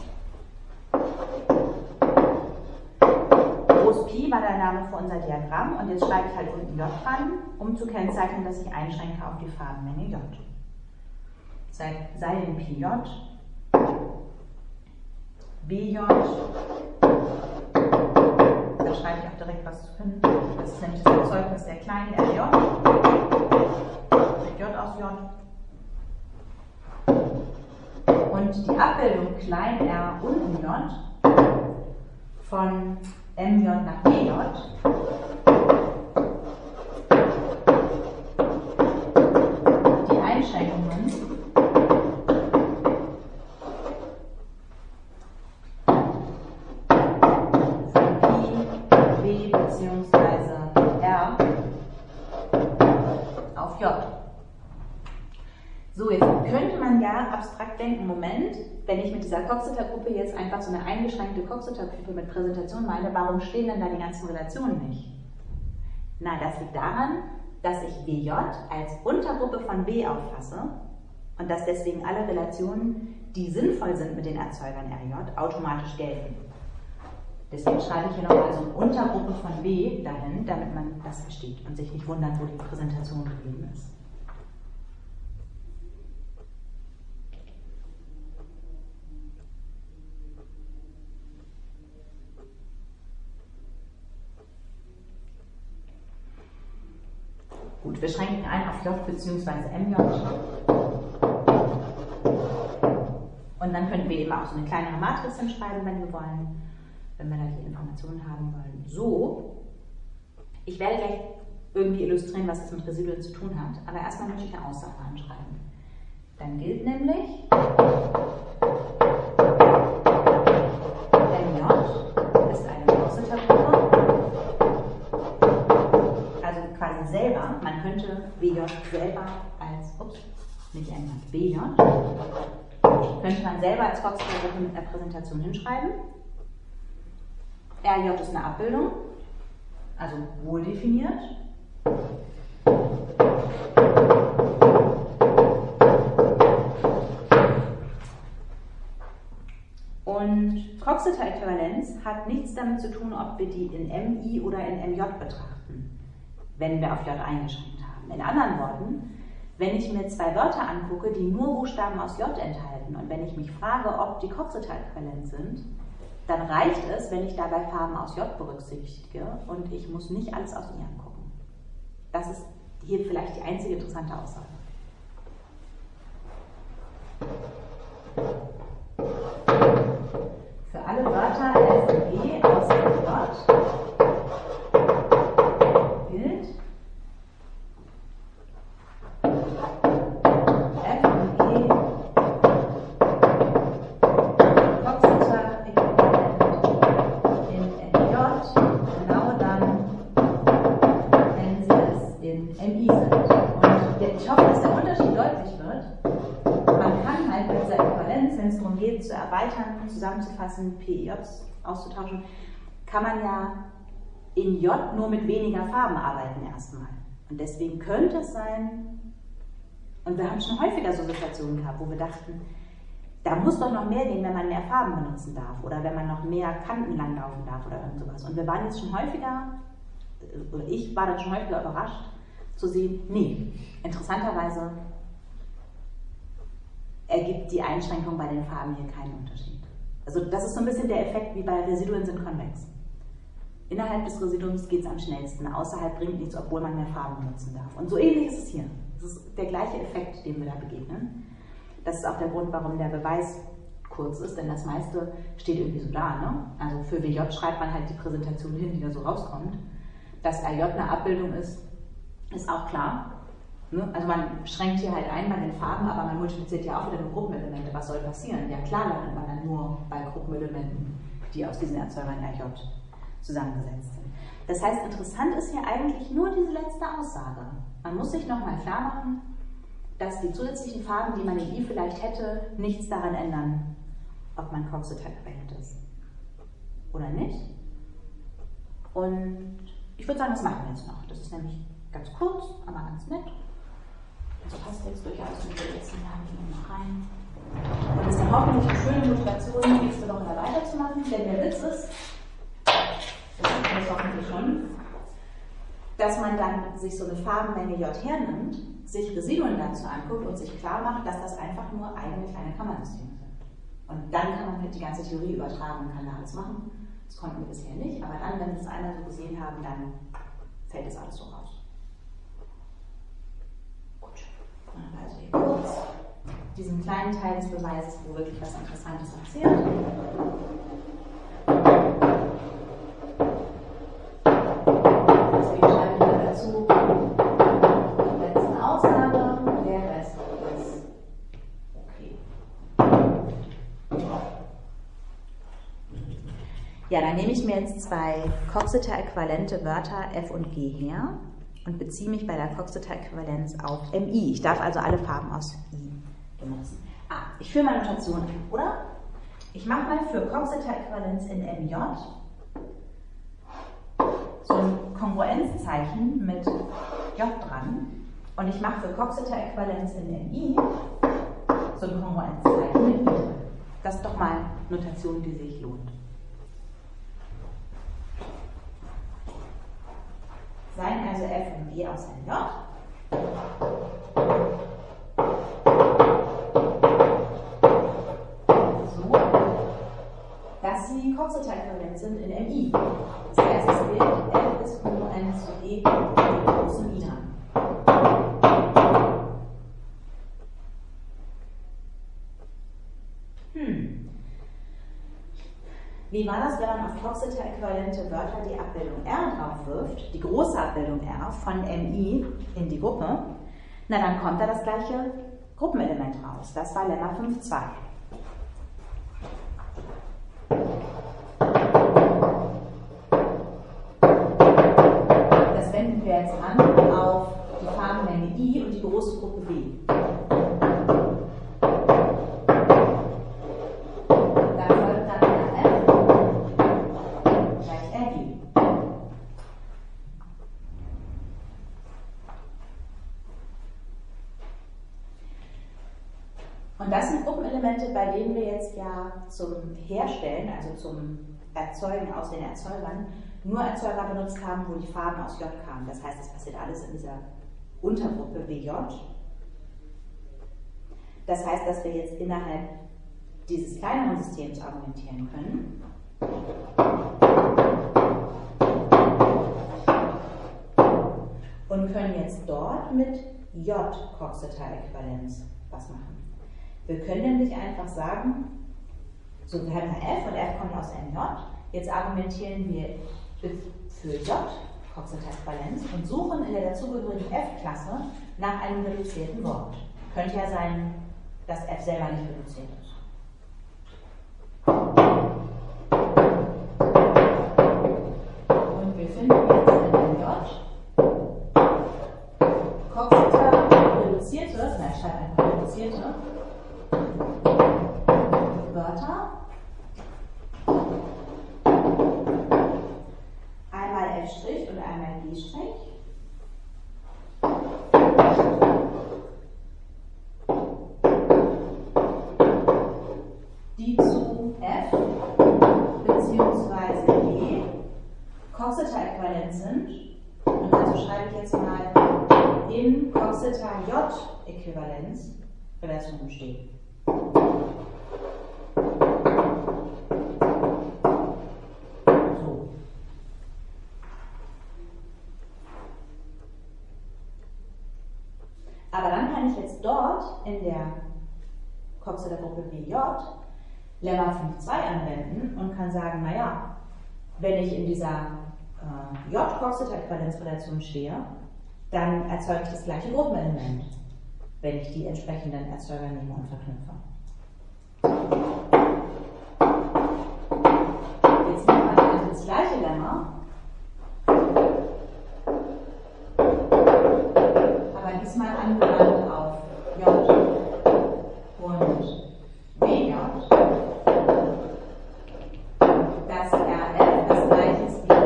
Groß Pi war der Name für unser Diagramm und jetzt schreibe ich halt unten J dran, um zu kennzeichnen, dass ich einschränke auf die Farbenmenge J. sei, sei in P J, B J, da schreibe ich auch direkt was zu hin, das ist nämlich das Erzeugnis der kleinen R J, J aus J. Und die Abbildung klein r unten J von M J nach B J die Einschränkungen von I, B bzw. R auf J. So, jetzt könnte man ja abstrakt denken, Moment, wenn ich mit dieser Coxeter-Gruppe jetzt einfach so eine eingeschränkte Coxeter-Gruppe mit Präsentation meine, warum stehen denn da die ganzen Relationen nicht? Na, das liegt daran, dass ich B J als Untergruppe von B auffasse und dass deswegen alle Relationen, die sinnvoll sind mit den Erzeugern R J, automatisch gelten. Deswegen schreibe ich hier nochmal so eine Untergruppe von B dahin, damit man das versteht und sich nicht wundert, wo die Präsentation geblieben ist. Gut, wir schränken ein auf J bzw. M J. Und dann könnten wir eben auch so eine kleinere Matrix hinschreiben, wenn wir wollen, wenn wir da die Informationen haben wollen. So, ich werde gleich irgendwie illustrieren, was das mit Residuen zu tun hat, aber erstmal möchte ich eine Aussage anschreiben. Dann gilt nämlich M J ist eine Coxeter-Gruppe. Quasi selber, man könnte B J selber als, ups, nicht M J, B J, könnte man selber als Coxeter-Gruppe mit einer Präsentation hinschreiben. R J ist eine Abbildung, also wohl definiert. Und Coxeter-Äquivalenz hat nichts damit zu tun, ob wir die in M I oder in M J betrachten, wenn wir auf J eingeschränkt haben. In anderen Worten, wenn ich mir zwei Wörter angucke, die nur Buchstaben aus J enthalten und wenn ich mich frage, ob die Coxeter-äquivalent sind, dann reicht es, wenn ich dabei Farben aus J berücksichtige und ich muss nicht alles aus I angucken. Das ist hier vielleicht die einzige interessante Aussage. Für alle Wörter F und G aus dem J gilt F und G Coxeter-Äquivalent in M J, genau dann, wenn sie es in M I sind. Und ich hoffe, dass der Unterschied deutlich wird. Man kann halt mit dieser Äquivalenz, wenn es darum geht, zu erweitern, zusammenzufassen, P I Js auszutauschen, kann man ja in J nur mit weniger Farben arbeiten erstmal. Und deswegen könnte es sein, und wir haben schon häufiger so Situationen gehabt, wo wir dachten, da muss doch noch mehr gehen, wenn man mehr Farben benutzen darf oder wenn man noch mehr Kanten langlaufen darf oder irgend sowas. Und wir waren jetzt schon häufiger, oder ich war dann schon häufiger überrascht, zu sehen, nee, interessanterweise ergibt die Einschränkung bei den Farben hier keinen Unterschied. Also das ist so ein bisschen der Effekt, wie bei Residuen sind konvex. Innerhalb des Residuums geht es am schnellsten, außerhalb bringt nichts, obwohl man mehr Farben benutzen darf. Und so ähnlich ist es hier. Das ist der gleiche Effekt, dem wir da begegnen. Das ist auch der Grund, warum der Beweis kurz ist, denn das meiste steht irgendwie so da. Ne? Also für W J schreibt man halt die Präsentation hin, die da so rauskommt. Dass R J eine Abbildung ist, ist auch klar. Ne? Also man schränkt hier halt ein bei den Farben, aber man multipliziert ja auch wieder nur Gruppenelemente. Was soll passieren? Ja klar landet man dann nur bei Gruppenelementen, die aus diesen Erzeugern R J zusammengesetzt sind. Das heißt, interessant ist hier eigentlich nur diese letzte Aussage. Man muss sich nochmal klar machen, dass die zusätzlichen Farben, die man in I vielleicht hätte, nichts daran ändern, ob man Coxeter-äquivalent ist oder nicht. Und ich würde sagen, das machen wir jetzt noch. Das ist nämlich ganz kurz, aber ganz nett. Das passt jetzt durchaus in die letzten Jahre noch rein. Und ist dann hoffentlich eine schöne Motivation, nächste Woche da weiterzumachen. Denn der Witz ist, das wissen wir hoffentlich schon, dass dass man dann sich so eine Farbenmenge J hernimmt, sich Residuen dazu anguckt und sich klar macht, dass das einfach nur eigene kleine Kammersysteme sind. Und dann kann man halt die ganze Theorie übertragen und kann da alles machen. Das konnten wir bisher nicht, aber dann, wenn wir es einmal so gesehen haben, dann fällt das alles so raus. Gut, dann haben wir also hier kurz diesen kleinen Teil des Beweises, wo wirklich was Interessantes passiert. Deswegen schreibe ich mal dazu die letzten Ausnahmen, der Rest ist okay. Ja, dann nehme ich mir jetzt zwei Coxeter-äquivalente Wörter F und G her und beziehe mich bei der Coxeter-Äquivalenz auf M I. Ich darf also alle Farben aus I benutzen. Ah, ich führe meine Notation ein, oder? Ich mache mal für Coxeter-Äquivalenz in M J so ein Kongruenzzeichen mit J dran und ich mache für Coxeter-Äquivalenz in M I so ein Kongruenzzeichen mit I dran. Das ist doch mal Notation, die sich lohnt. Seien also F und G aus M J. So, dass sie Coxeter-äquivalent sind in M I. Das heißt, es gilt, F ist kongruent zu G mit großem I dran. Hm. Wie war das, wenn man auf Coxeter-äquivalente Wörter die Abbildung R drauf wirft, die große Abbildung R von M I in die Gruppe? Na, dann kommt da das gleiche Gruppenelement raus. Das war Lemma fünf Punkt zwei. Das wenden wir jetzt an auf die Farbenmenge I und die große Gruppe B. Und das sind Gruppenelemente, bei denen wir jetzt ja zum Herstellen, also zum Erzeugen aus den Erzeugern, nur Erzeuger benutzt haben, wo die Farben aus J kamen. Das heißt, das passiert alles in dieser Untergruppe W J. Das heißt, dass wir jetzt innerhalb dieses kleineren Systems argumentieren können. Und können jetzt dort mit J Coxeter-Äquivalenz was machen. Wir können nämlich einfach sagen, so wir haben F und F kommt aus M J, jetzt argumentieren wir für J Coxeter-Äquivalenz und suchen in der dazugehörigen F-Klasse nach einem reduzierten Wort. Könnte ja sein, dass F selber nicht reduziert ist. Und wir finden jetzt in M J Coxeter reduzierte, nein, ich schreibe einfach reduzierte Wörter. Einmal F' und einmal G'. Die zu F bzw. G Coxeter-äquivalent sind. Und also schreibe ich jetzt mal in Coxeter-J-Äquivalenz Relation stehen. So. Aber dann kann ich jetzt dort in der Coxeter-Gruppe W J Lemma fünf Punkt zwei anwenden und kann sagen, naja, wenn ich in dieser äh, J-Coxeter-Äquivalenzrelation stehe, dann erzeuge ich das gleiche Gruppenelement, wenn ich die entsprechenden Erzeuger nehme und verknüpfe. Jetzt nehmen wir also das gleiche Lemma, aber diesmal angewandt auf J und W J. Das R F das gleiche ist wie R'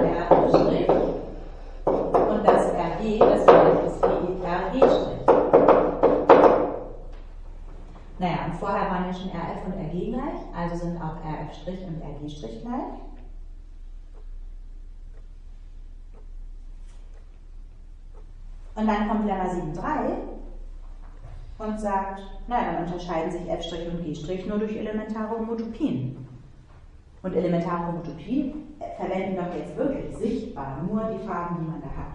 und das R G das gleiche ist wie R G'. Naja, und vorher waren ja schon R F und R G gleich, also sind auch R F' und R G' gleich. Und dann kommt Lemma sieben Punkt drei und sagt, naja, dann unterscheiden sich F' und G' nur durch elementare Homotopien. Und elementare Homotopien verwenden doch jetzt wirklich sichtbar nur die Farben, die man da hat.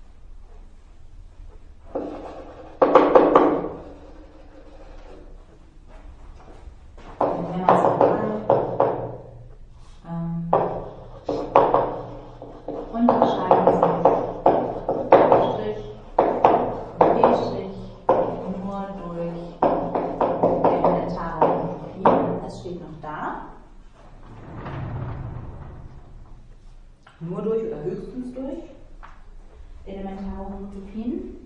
Und wenn man sich mal ähm, unterscheiden sich Strich und G' nur durch elementare Homotopien. Das steht noch da. Nur durch oder höchstens durch elementare Homotopien.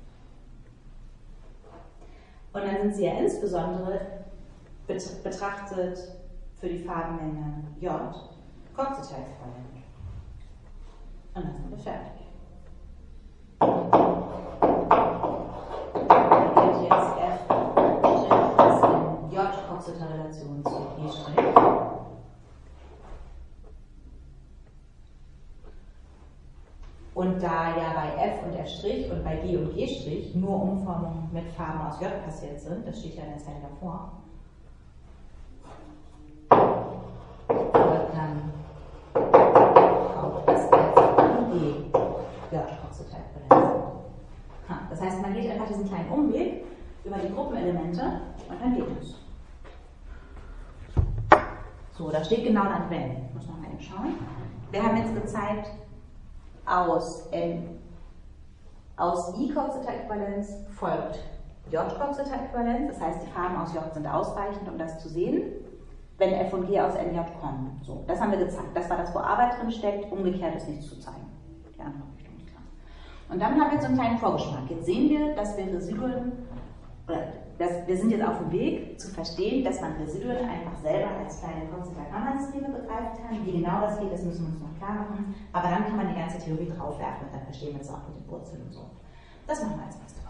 Und dann sind sie ja insbesondere betrachtet für die Farbenmenge J Coxeter-äquivalent. Und dann sind wir fertig. Dann gilt jetzt F' als in J Coxeter-Relation zu G'. Und da ja bei F und F' und bei G und G' nur Umformungen mit Farben aus J passiert sind, das steht ja in der Zeile davor, dann auch das F und G J Coxeter-äquivalent sind. Das heißt, man geht einfach diesen kleinen Umweg über die Gruppenelemente und dann geht es. So, da steht genau dann wenn. Ich muss noch mal eben schauen. Wir haben jetzt gezeigt, aus, ähm, aus I Coxeter-Äquivalenz folgt J Coxeter-Äquivalenz, das heißt, die Farben aus J sind ausreichend, um das zu sehen, wenn F und G aus N J kommen. So, das haben wir gezeigt. Das war das, wo Arbeit drin steckt, umgekehrt ist nichts zu zeigen. Die andere Richtung ist klar. Und dann haben wir jetzt so einen kleinen Vorgeschmack. Jetzt sehen wir, dass wir Residuen, oder dass, wir sind jetzt auf dem Weg zu verstehen, dass man Residuen einfach selber als kleine Coxeter-Gamma-Systeme begreifen kann. Wie genau das geht, das müssen wir uns noch klar machen. Aber dann kann man die ganze Theorie draufwerfen und dann verstehen wir es auch mit den Wurzeln und so. Das machen wir jetzt mal.